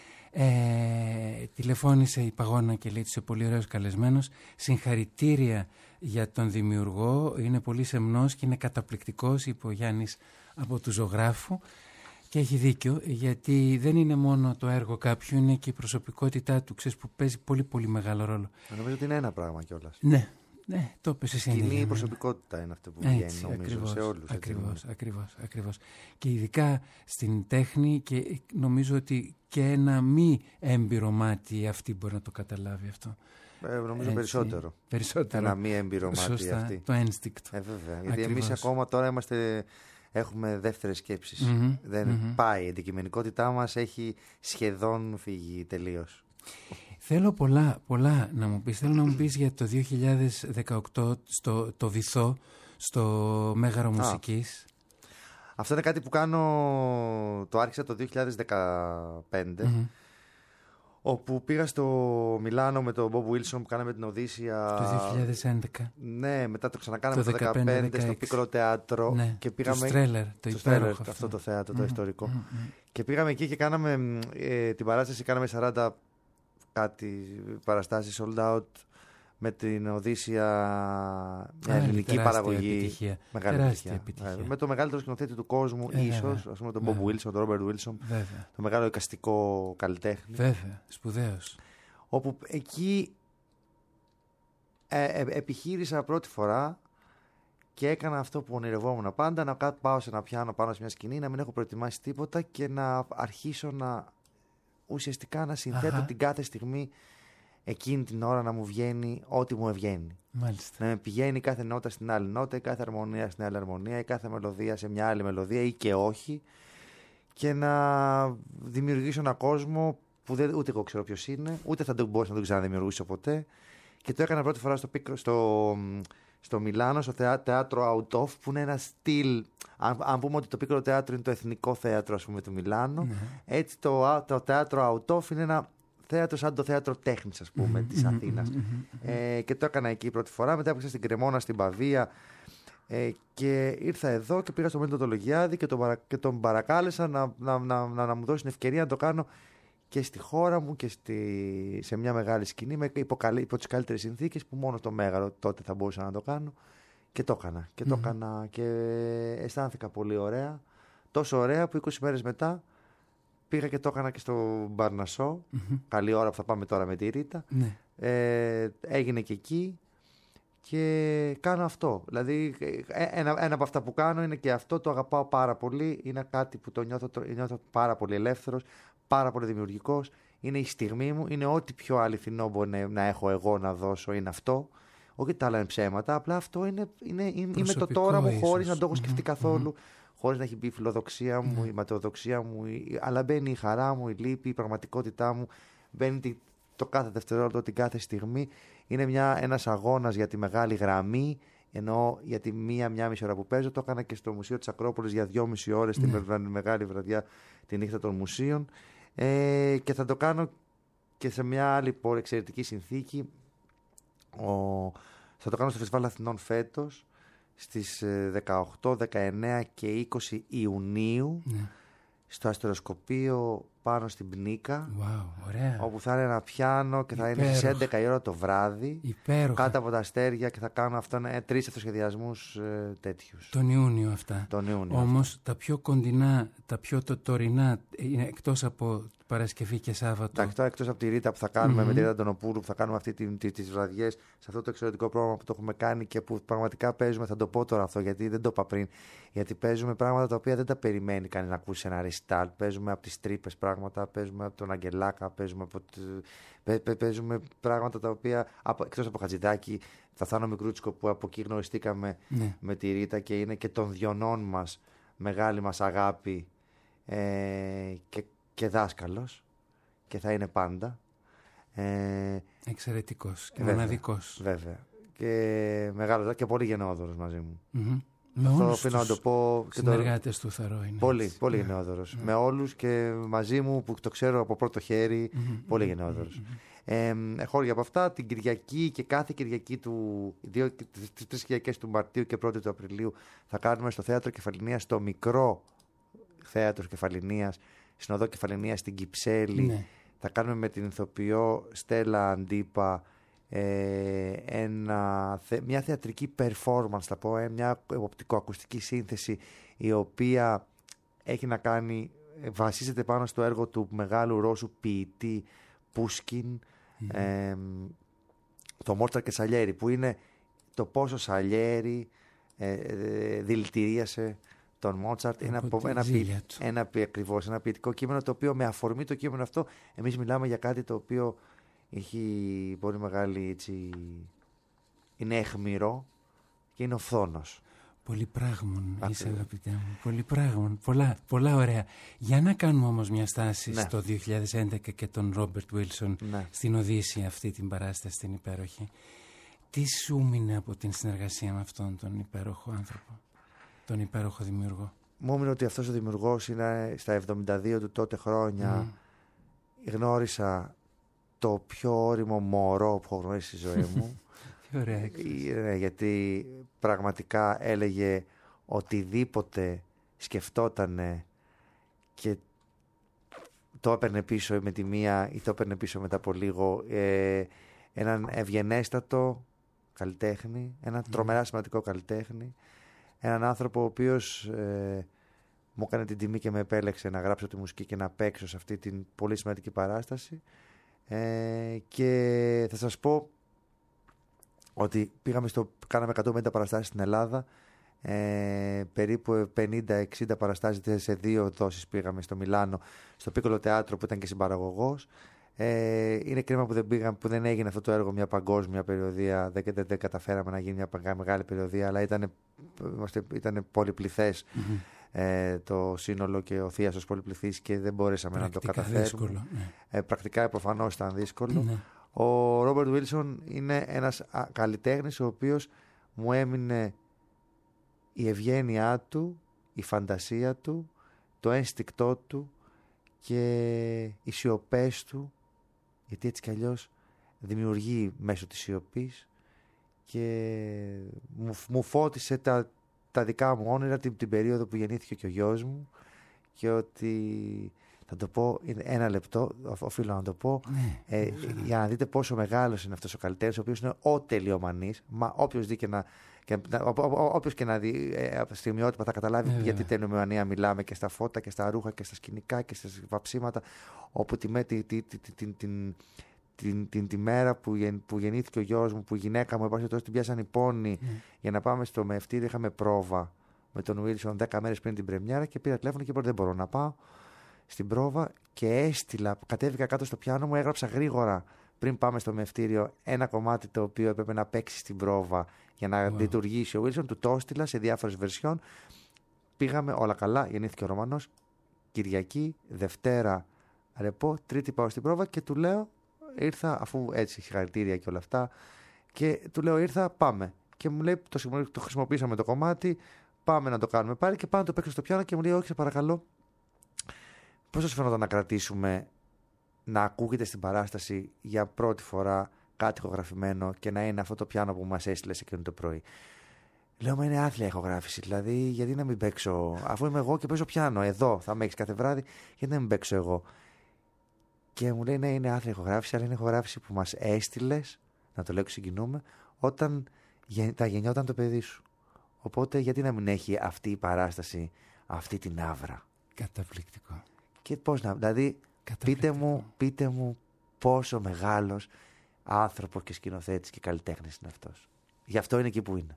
Τηλεφώνησε η Παγώνα και λέει: είσαι πολύ ωραίος καλεσμένος, συγχαρητήρια για τον δημιουργό, είναι πολύ σεμνός και είναι καταπληκτικός, είπε ο Γιάννης από του Ζωγράφου. Και έχει δίκιο, γιατί δεν είναι μόνο το έργο κάποιου, είναι και η προσωπικότητά του, ξέρεις, που παίζει πολύ πολύ μεγάλο ρόλο. Νομίζω ότι είναι ένα πράγμα κιόλας. Ναι, το πες εσύ. Κοινή προσωπικότητα είναι αυτό που βγαίνει, νομίζω, ακριβώς, σε όλους. Ακριβώς. Και ειδικά στην τέχνη, και νομίζω ότι και ένα μη έμπειρο μάτι αυτή μπορεί να το καταλάβει αυτό. Νομίζω περισσότερο. Ένα μη έμπειρο μάτι αυτή. Το ένστικτο. Βέβαια. Γιατί εμείς ακόμα τώρα έχουμε δεύτερες σκέψεις. Δεν πάει. Η αντικειμενικότητά μας έχει σχεδόν φύγει τελείως. Θέλω πολλά να μου πεις. Θέλω να μου πεις για το 2018 το Βυθό, στο Μέγαρο Μουσικής. Αυτό είναι κάτι που το άρχισα το 2015, όπου πήγα στο Μιλάνο με τον Bob Wilson που κάναμε την Οδύσσια. Το 2011. Ναι, μετά το ξανακάναμε το 2015 στο Πίκολο Θέατρο. Ναι, και πήγαμε... το Στρέλερ, το υπέροχο αυτό το θέατρο, το ιστορικό. Και πήγαμε εκεί και κάναμε την παράσταση, κάναμε 40 κάτι παραστάσεις sold out με την Οδύσσια, μια ελληνική παραγωγή. Μεγάλη επιτυχία. Με το μεγαλύτερο σκηνοθέτη του κόσμου, ίσως, ας πούμε τον Bob Wilson, τον Robert Wilson. Βέβαια. Το μεγάλο εικαστικό καλλιτέχνη. Βέβαια, σπουδαίος. Όπου εκεί επιχείρησα πρώτη φορά και έκανα αυτό που ονειρευόμουν πάντα, να πάω σε ένα πιάνο πάνω σε μια σκηνή, να μην έχω προετοιμάσει τίποτα και να αρχίσω ουσιαστικά να συνθέτω την κάθε στιγμή εκείνη την ώρα, να μου βγαίνει ό,τι μου ευγαίνει. Μάλιστα. Να με πηγαίνει κάθε νότα στην άλλη νότα, η κάθε αρμονία στην άλλη αρμονία, η κάθε μελωδία σε μια άλλη μελωδία ή και όχι, και να δημιουργήσω ένα κόσμο που ούτε εγώ ξέρω ποιος είναι, ούτε θα μπορούσα να τον ξαναδημιουργήσω ποτέ. Και το έκανα πρώτη φορά στο Μιλάνο, στο θέατρο Out of, που είναι ένα στυλ. Αν πούμε ότι το Πίκολο Θέατρο είναι το εθνικό θέατρο, ας πούμε, του Μιλάνου, έτσι το θέατρο Out of είναι ένα θέατρο σαν το θέατρο τέχνης, ας πούμε, της Αθήνας. Και το έκανα εκεί πρώτη φορά. Μετά έπαιξα στην Κρεμόνα, στην Παβία, και ήρθα εδώ και πήγα στο Μέλτο Λογιάδη και τον παρακάλεσα να μου δώσει την ευκαιρία να το κάνω και στη χώρα μου και σε μια μεγάλη σκηνή υπό τις καλύτερες συνθήκες, που μόνο το Μέγαρο τότε θα μπορούσα να το κάνω. Και το έκανα. Και αισθάνθηκα πολύ ωραία. Τόσο ωραία που 20 μέρες μετά πήγα και το έκανα και στο Μπαρνασό. Καλή ώρα που θα πάμε τώρα με τη Ρίτα. Έγινε και εκεί. Και κάνω αυτό. Δηλαδή, ένα από αυτά που κάνω είναι και αυτό. Το αγαπάω πάρα πολύ. Είναι κάτι που το νιώθω πάρα πολύ ελεύθερος, πάρα πολύ δημιουργικός. Είναι η στιγμή μου. Είναι ό,τι πιο αληθινό μπορεί να έχω εγώ να δώσω. Είναι αυτό. Όχι τα άλλα είναι ψέματα. Απλά αυτό είμαι το τώρα μου, χωρίς να το έχω σκεφτεί καθόλου. Χωρίς να έχει μπει η φιλοδοξία μου, η ματαιοδοξία μου. Αλλά μπαίνει η χαρά μου, η λύπη, η πραγματικότητά μου. Μπαίνει το κάθε δευτερόλεπτο, την κάθε στιγμή. Είναι ένας αγώνας για τη μεγάλη γραμμή, ενώ για τη μία μισή ώρα που παίζω. Το έκανα και στο Μουσείο της Ακρόπολης για 2,5 ώρες την μεγάλη βραδιά, τη νύχτα των μουσείων. Και θα το κάνω και σε μια άλλη εξαιρετική συνθήκη. Θα το κάνω στο Φεστιβάλ Αθηνών φέτος, στις 18, 19 και 20 Ιουνίου, στο Αστεροσκοπείο πάνω στην Πνίκα. Ωραία. Όπου θα είναι ένα πιάνο και θα είναι στις 11 η ώρα το βράδυ. Κάτω από τα αστέρια, και θα κάνω 3 αυτοσχεδιασμούς τέτοιους. Τον Ιούνιο αυτά. Όμως τα πιο κοντινά, τα πιο τωρινά είναι εκτός από Παρασκευή και Σάββατο. Εκτός από τη Ρίτα που θα κάνουμε με τη Ρίτα Αντωνοπούλου, που θα κάνουμε τις βραδιές σε αυτό το εξαιρετικό πρόγραμμα που το έχουμε κάνει και που πραγματικά παίζουμε. Θα το πω τώρα αυτό, γιατί δεν το είπα πριν. Γιατί παίζουμε πράγματα τα οποία δεν τα περιμένει κανείς να ακούσει ένα restart. Παίζουμε από τις τρύπες πράγματα, παίζουμε από τον Αγγελάκα, παίζουμε πράγματα τα οποία εκτός από Χατζηδάκη, Θαθάνο Μικρούτσικο, που από εκεί γνωριστήκαμε με τη Ρίτα και είναι και των δυονών μας μεγάλη μας αγάπη, και δάσκαλος, και θα είναι πάντα. Εξαιρετικός και μοναδικός. Βέβαια. Και μεγάλος και πολύ γενναιόδωρος μαζί μου. Με όλους τους συνεργάτες του Θαρώ είναι. Πολύ γενναιόδωρος. Με όλους και μαζί μου, που το ξέρω από πρώτο χέρι, πολύ γενναιόδωρος. Χώρια από αυτά, την Κυριακή και κάθε Κυριακή τις 3 Κυριακές του Μαρτίου και 1η του Απριλίου θα κάνουμε στο Θέατρο Κεφαληνίας, στο μικρό Θέατρο Κεφαληνίας, στην Οδό Κεφαληνίας στην Κυψέλη. Ναι. Θα κάνουμε με την ηθοποιό Στέλλα Αντίπα μια θεατρική performance, θα πω, μια οπτικοακουστική σύνθεση, η οποία έχει να κάνει, βασίζεται πάνω στο έργο του μεγάλου Ρώσου ποιητή Πούσκιν, το Μότσαρτ και Σαλιέρι, που είναι το πόσο Σαλιέρι δηλητηρίασε τον Μότσαρτ. Ένα ποιητικό κείμενο, το οποίο με αφορμή το κείμενο αυτό εμείς μιλάμε για κάτι το οποίο έχει πολύ μεγάλη, έτσι, είναι αιχμηρό και είναι οφθόνος. Πολυπράγμων είσαι, αγαπητέ μου. Πολυπράγμων. Πολλά ωραία. Για να κάνουμε όμως μια στάση στο 2011 και τον Ρόμπερτ Βίλσον στην Οδύσσεια, αυτή την παράσταση την υπέροχη. Τι σου μείνε από την συνεργασία με αυτόν τον υπέροχο άνθρωπο, τον υπέροχο δημιουργό? Μου έμεινε ότι αυτός ο δημιουργός είναι στα 72 του τότε χρόνια. Γνώρισα το πιο όριμο μωρό που έχω γνωρίσει στη ζωή μου. Ωραία. Γιατί πραγματικά έλεγε οτιδήποτε σκεφτότανε και το έπαιρνε πίσω με τη μία ή το έπαιρνε πίσω μετά από λίγο. Έναν ευγενέστατο καλλιτέχνη, έναν τρομερά σημαντικό καλλιτέχνη, έναν άνθρωπο ο οποίος μου έκανε την τιμή και με επέλεξε να γράψω τη μουσική και να παίξω σε αυτή την πολύ σημαντική παράσταση. Και θα σας πω ότι κάναμε 150 παραστάσεις στην Ελλάδα, περίπου 50-60 παραστάσεις σε 2 δόσεις πήγαμε στο Μιλάνο, στο Πίκολο Θεάτρο που ήταν και συμπαραγωγός. Είναι κρίμα που δεν έγινε αυτό το έργο μια παγκόσμια περιοδεία, δεν καταφέραμε να γίνει μια μεγάλη περιοδεία, αλλά ήταν πολυπληθές το σύνολο και ο θίασος πολυπληθής και δεν μπορέσαμε να το καταφέρουμε. Δύσκολο, ναι. Πρακτικά προφανώς ήταν δύσκολο. Ναι. Ο Ρόμπερτ Βίλσον είναι ένας καλλιτέχνης ο οποίος μου έμεινε η ευγένειά του, η φαντασία του, το ένστικτό του και οι σιωπές του, γιατί έτσι κι αλλιώς δημιουργεί μέσω της σιωπής, και μου φώτισε τα δικά μου όνειρα την περίοδο που γεννήθηκε και ο γιος μου, και ότι θα το πω, είναι ένα λεπτό, οφείλω να το πω, για να δείτε πόσο μεγάλος είναι αυτός ο καλλιτέχνης, ο οποίος είναι ο τελειομανής, μα όποιος και να δει στιγμιότυπα θα καταλάβει γιατί τελειομανία μιλάμε, και στα φώτα και στα ρούχα και στα σκηνικά και στα βαψίματα, όπου τη μέρα που γεννήθηκε ο γιος μου, που η γυναίκα μου τόσο την πιάσαν οι πόνοι για να πάμε στο μευτήριο. Είχαμε πρόβα με τον Βίλσον 10 μέρες πριν την πρεμιέρα και πήρα τηλέφωνο και είπα δεν μπορώ να πάω στην πρόβα, και κατέβηκα κάτω στο πιάνο μου, έγραψα γρήγορα πριν πάμε στο μευτήριο ένα κομμάτι το οποίο έπρεπε να παίξει στην πρόβα για να λειτουργήσει ο Βίλσον, του το έστειλα σε διάφορες βερσιόν. Πήγαμε όλα καλά, γεννήθηκε ο Ρωμανός. Κυριακή, Δευτέρα ρεπό, Τρίτη πάω στην πρόβα και του λέω, ήρθα, αφού έτσι συγχαρητήρια και όλα αυτά, και του λέω ήρθα, πάμε. Και μου λέει, το χρησιμοποίησαμε το κομμάτι, πάμε να το κάνουμε πάλι, και πάμε να το παίξω στο πιάνο, και μου λέει όχι, σε παρακαλώ, πώς σας φαίνονταν να κρατήσουμε, να ακούγεται στην παράσταση για πρώτη φορά κάτι ηχογραφημένο και να είναι αυτό το πιάνο που μας έστειλες εκείνο το πρωί? Λέω, μα είναι άθλια ηχογράφηση, δηλαδή γιατί να μην παίξω, αφού είμαι εγώ και παίζω πιάνο εδώ, θα με έχεις κάθε βράδυ, γιατί να μην παίξω εγώ? Και μου λέει, ναι, είναι άθλια ηχογράφηση, αλλά είναι ηχογράφηση που μας έστειλες, να το λέω και συγκινούμε, όταν τα γεννιόταν το παιδί σου. Οπότε γιατί να μην έχει αυτή η παράσταση αυτή την άβρα? Καταπληκτικό. Και πώς να, δηλαδή, πείτε μου πόσο μεγάλος άνθρωπος και σκηνοθέτης και καλλιτέχνης είναι αυτός. Γι' αυτό είναι εκεί που είναι.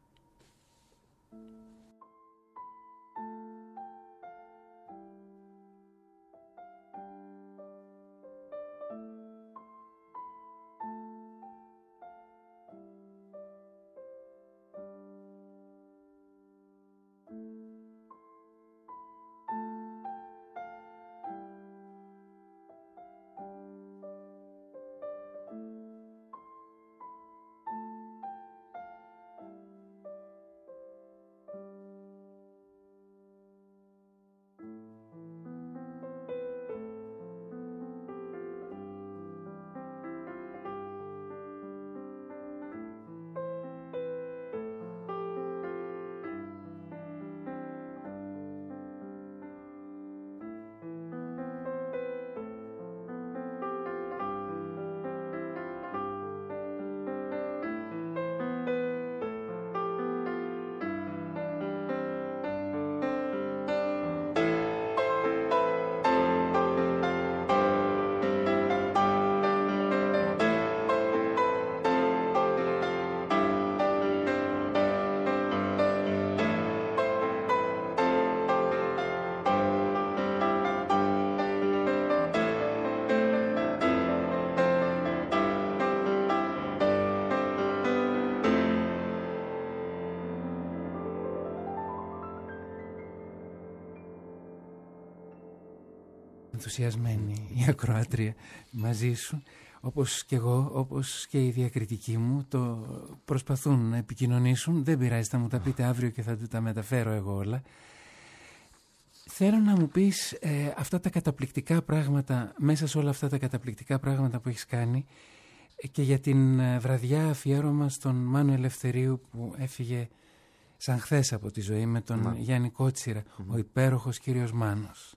ενθουσιασμένη η ακροάτρια μαζί σου, όπως και εγώ, όπως και οι διακριτικοί μου, το προσπαθούν να επικοινωνήσουν. Δεν πειράζει, θα μου τα πείτε αύριο και θα του τα μεταφέρω εγώ όλα. Θέλω να μου πεις αυτά τα καταπληκτικά πράγματα, μέσα σε όλα αυτά τα καταπληκτικά πράγματα που έχεις κάνει, και για την βραδιά αφιέρωμα στον Μάνο Ελευθερίου που έφυγε σαν χθες από τη ζωή, με τον Γιάννη Κότσιρα, ο υπέροχος κύριος Μάνος.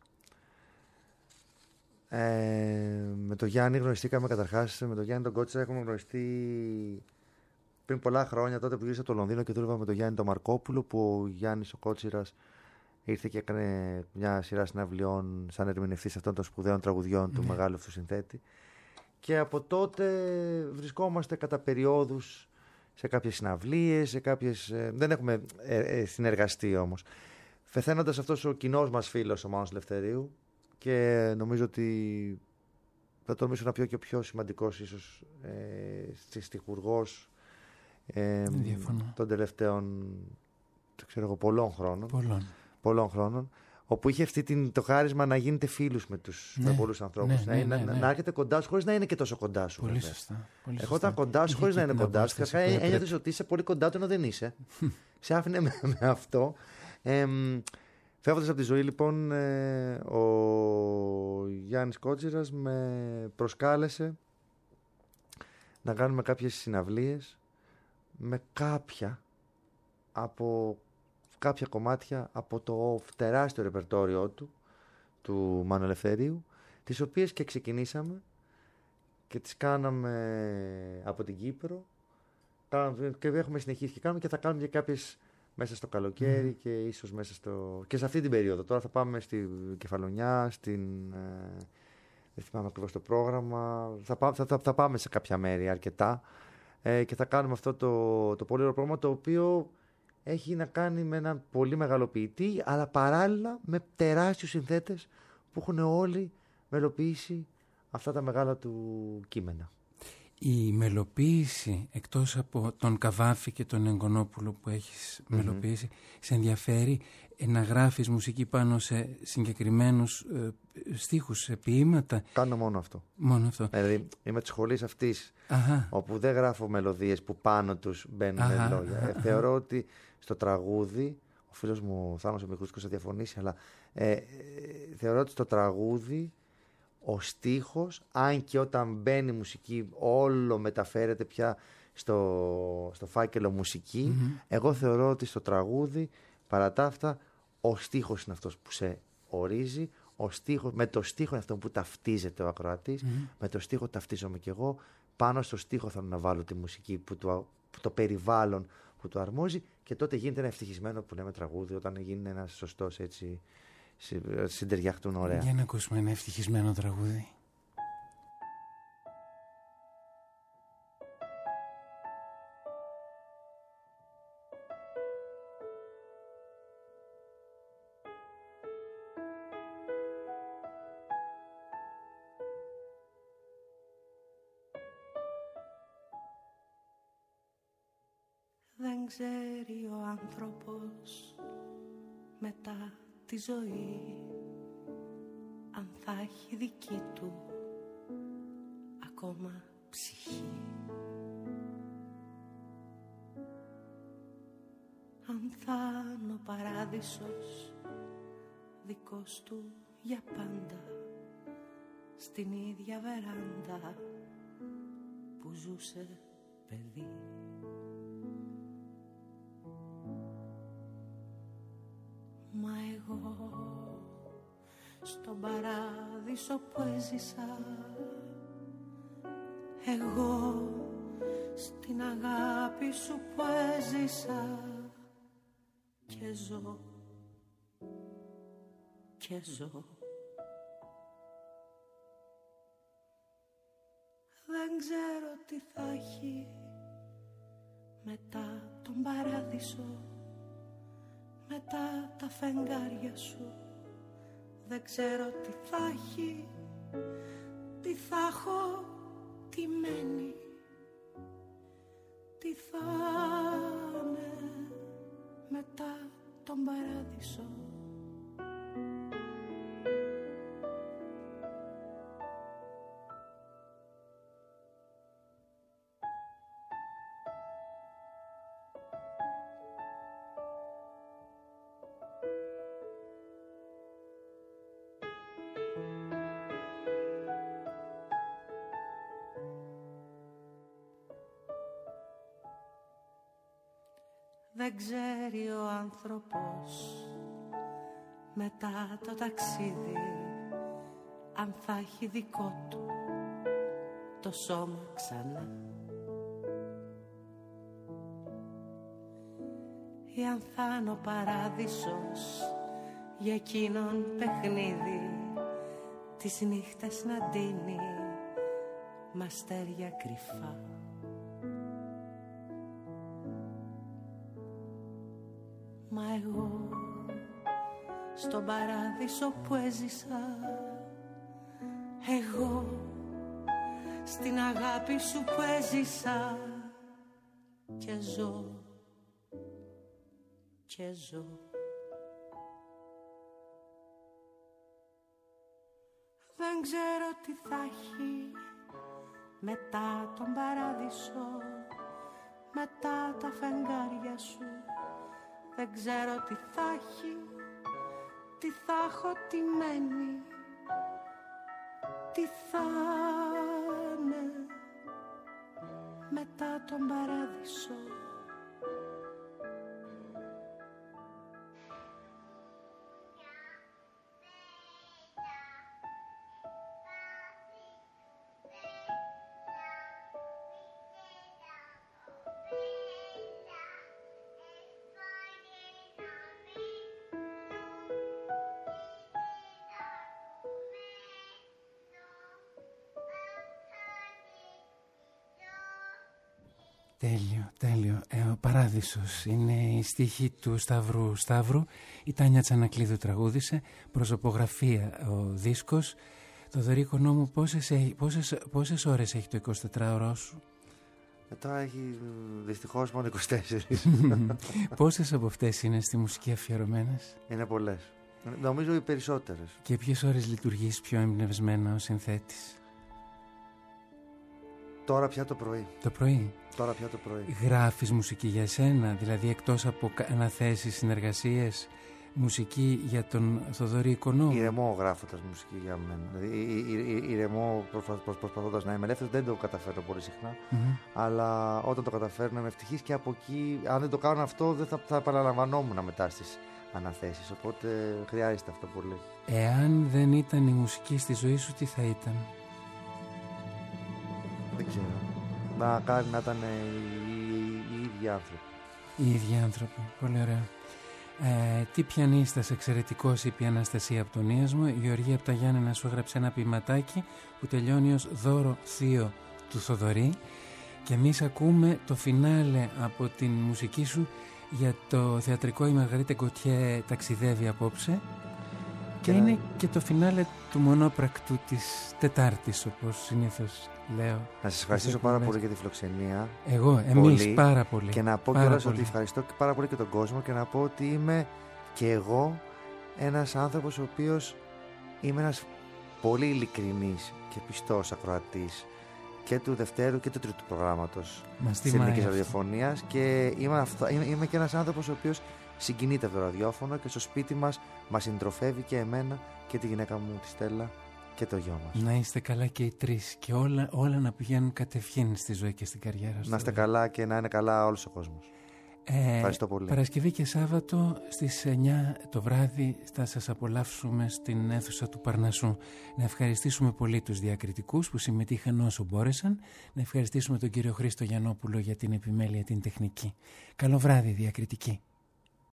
Με τον Γιάννη γνωριστήκαμε καταρχάς, με τον Γιάννη τον Κότσιρα έχουμε γνωριστεί πριν πολλά χρόνια, τότε που γύρισα από το Λονδίνο και δούλευα με τον Γιάννη τον Μαρκόπουλο, που ο Γιάννης ο Κότσιρας ήρθε και έκανε μια σειρά συναυλιών σαν ερμηνευτής αυτών των σπουδαίων τραγουδιών του μεγάλου αυτού συνθέτη. Και από τότε βρισκόμαστε κατά περιόδους σε κάποιες συναυλίες, σε κάποιες... δεν έχουμε συνεργαστεί όμως. Φεθαίνοντας αυτός ο κοινός μας φίλος, ο Μάνος Ελευθερίου, και νομίζω ότι θα τολμήσω να πει και ο πιο σημαντικός ίσως στιχουργός των τελευταίων, πολλών χρόνων, όπου είχε το χάρισμα να γίνετε φίλους με πολλούς ανθρώπους. Να έρχεται κοντά σου χωρίς να είναι και τόσο κοντά σου. Πολύ σωστά. Εγώ ήταν κοντά σου χωρίς να είναι κοντά σου. Ένιωθες ότι είσαι πολύ κοντά του ενώ δεν είσαι. Σε άφηνε με αυτό. Φεύγοντας από τη ζωή, λοιπόν, ο Γιάννης Κότσιρας με προσκάλεσε να κάνουμε κάποιες συναυλίες με κάποια κομμάτια από το τεράστιο ρεπερτόριό του Μάνου Ελευθερίου, τις οποίες και ξεκινήσαμε και τις κάναμε από την Κύπρο και έχουμε συνεχίσει και κάνουμε και θα κάνουμε και κάποιες μέσα στο καλοκαίρι και ίσως μέσα και σε αυτή την περίοδο. Τώρα θα πάμε στη Κεφαλονιά, δεν θυμάμαι ακριβώς το πρόγραμμα, θα πάμε σε κάποια μέρη αρκετά και θα κάνουμε αυτό το πολύ ωραίο πρόγραμμα, το οποίο έχει να κάνει με έναν πολύ μεγάλο ποιητή, αλλά παράλληλα με τεράστιους συνθέτες που έχουν όλοι μελοποιήσει αυτά τα μεγάλα του κείμενα. Η μελοποίηση, εκτός από τον Καβάφη και τον Εγκονόπουλο που έχεις μελοποιήσει, σε ενδιαφέρει να γράφεις μουσική πάνω σε συγκεκριμένους στίχους, σε ποίηματα? Κάνω μόνο αυτό. Δηλαδή είμαι της σχολής αυτής, όπου δεν γράφω μελωδίες που πάνω τους μπαίνουν λόγια. Θεωρώ ότι στο τραγούδι, ο φίλος μου ο Θάνος ο Μικρούσκος θα διαφωνήσει, αλλά θεωρώ ότι στο τραγούδι ο στίχος, αν και όταν μπαίνει μουσική όλο μεταφέρεται πια στο φάκελο μουσική, εγώ θεωρώ ότι στο τραγούδι, παρά τα αυτά, ο στίχος είναι αυτός που σε ορίζει, με το στίχο είναι αυτό που ταυτίζεται ο ακροατής, με το στίχο ταυτίζομαι κι εγώ, πάνω στο στίχο θέλω να βάλω τη μουσική, το περιβάλλον που του αρμόζει, και τότε γίνεται ένα ευτυχισμένο που λέμε τραγούδι, όταν γίνει ένας σωστός έτσι, συντεριαχτούν ωραία. Για να ακούσουμε ένα ευτυχισμένο τραγούδι. Δεν ξέρει ο άνθρωπος μετά τη ζωή αν θα έχει δική του ακόμα ψυχή, αν θα είναι ο παράδεισος δικός του για πάντα, στην ίδια βεράντα που ζούσε παιδί. Μα εγώ στον παράδεισο που έζησα, εγώ στην αγάπη σου που έζησα, και ζω και ζω. Δεν ξέρω τι θα έχει μετά τον παράδεισο, μετά τα φεγγάρια σου. Δεν ξέρω τι θα έχει, τι θα έχω, τι μένει, τι θα είναι μετά τον παράδεισο. Δεν ξέρει ο άνθρωπος μετά το ταξίδι αν θα έχει δικό του το σώμα ξανά ή αν θα είναι ο παράδεισος για εκείνον παιχνίδι τις νύχτες να ντύνει μ' αστέρια κρυφά. Μα εγώ στον παράδεισο που έζησα, εγώ στην αγάπη σου που έζησα και ζω και ζω. Δεν ξέρω τι θα έχει μετά τον παράδεισο, μετά τα φεγγάρια σου. Δεν ξέρω τι θα έχει, τι θα έχω τιμένη, τι θα είναι μετά τον παράδεισο. Τέλειο, τέλειο. Ο Παράδεισος είναι η στίχη του Σταύρου Σταύρου. Η Τάνια Τσανακλείδου τραγούδισε. Προσωπογραφία ο δίσκος. Θοδωρή Νόμου, πόσες ώρες έχει το 24ωρό σου? Τώρα έχει δυστυχώς μόνο 24. Πόσες από αυτές είναι στη μουσική αφιερωμένες? Είναι πολλές. Νομίζω οι περισσότερες. Και ποιες ώρες λειτουργείς πιο εμπνευσμένα ως συνθέτης? Τώρα πια το πρωί. Το πρωί. Τώρα πια το πρωί. Γράφεις μουσική για σένα, δηλαδή εκτός από αναθέσεις, συνεργασίες, μουσική για τον Θοδωρή Νόμου? Ηρεμώ γράφοντας μουσική για μένα. Δηλαδή ηρεμώ προσπαθώντας να είμαι ελεύθερος. Δεν το καταφέρνω πολύ συχνά. Αλλά όταν το καταφέρνω είμαι ευτυχής και από εκεί, αν δεν το κάνω αυτό, δεν θα επαναλαμβανόμουν μετά στις αναθέσεις. Οπότε χρειάζεται αυτό πολύ. Εάν δεν ήταν η μουσική στη ζωή σου, τι θα ήταν? Δεν ξέρω. Να ήταν οι ίδιοι άνθρωποι. Οι ίδιοι άνθρωποι. Πολύ ωραία. Τι πιανίστας εξαιρετικός, είπε η Αναστασία από τον Ίασμο. Η Γεωργία από τα Γιάννενα σου έγραψε ένα ποιηματάκι που τελειώνει ως δώρο θείο του Θοδωρή. Και εμείς ακούμε το φινάλε από την μουσική σου για το θεατρικό «Η Μαργαρίτα Γκοτιέ ταξιδεύει απόψε». Και είναι και το φινάλε του μονόπρακτου της Τετάρτης, όπως συνήθως λέω. Να σας ευχαριστήσω πάρα πολύ για τη φιλοξενία. Εμείς πάρα πολύ. Και να πω κιόλας ότι ευχαριστώ πάρα πολύ και τον κόσμο και να πω ότι είμαι και εγώ ένας άνθρωπος ο οποίος είμαι ένας πολύ ειλικρινής και πιστός ακροατής και του δευτέρου και του τρίτου προγράμματος της ελληνικής ραδιοφωνίας και είμαι και ένας άνθρωπος ο οποίος συγκινείται από το ραδιόφωνο και στο σπίτι μας συντροφεύει και εμένα και τη γυναίκα μου τη Στέλλα και το γιο μας. Να είστε καλά και οι τρεις και όλα να πηγαίνουν κατευθείαν στη ζωή και στην καριέρα σας. Να είστε καλά και να είναι καλά όλος ο κόσμος. Ευχαριστώ πολύ. Παρασκευή και Σάββατο στις 9 το βράδυ θα σας απολαύσουμε στην αίθουσα του Παρνασσού. Να ευχαριστήσουμε πολύ τους διακριτικούς που συμμετείχαν όσο μπόρεσαν. Να ευχαριστήσουμε τον κύριο Χρήστο Γιαννόπουλο για την επιμέλεια την τεχνική. Καλό βράδυ διακριτικοί.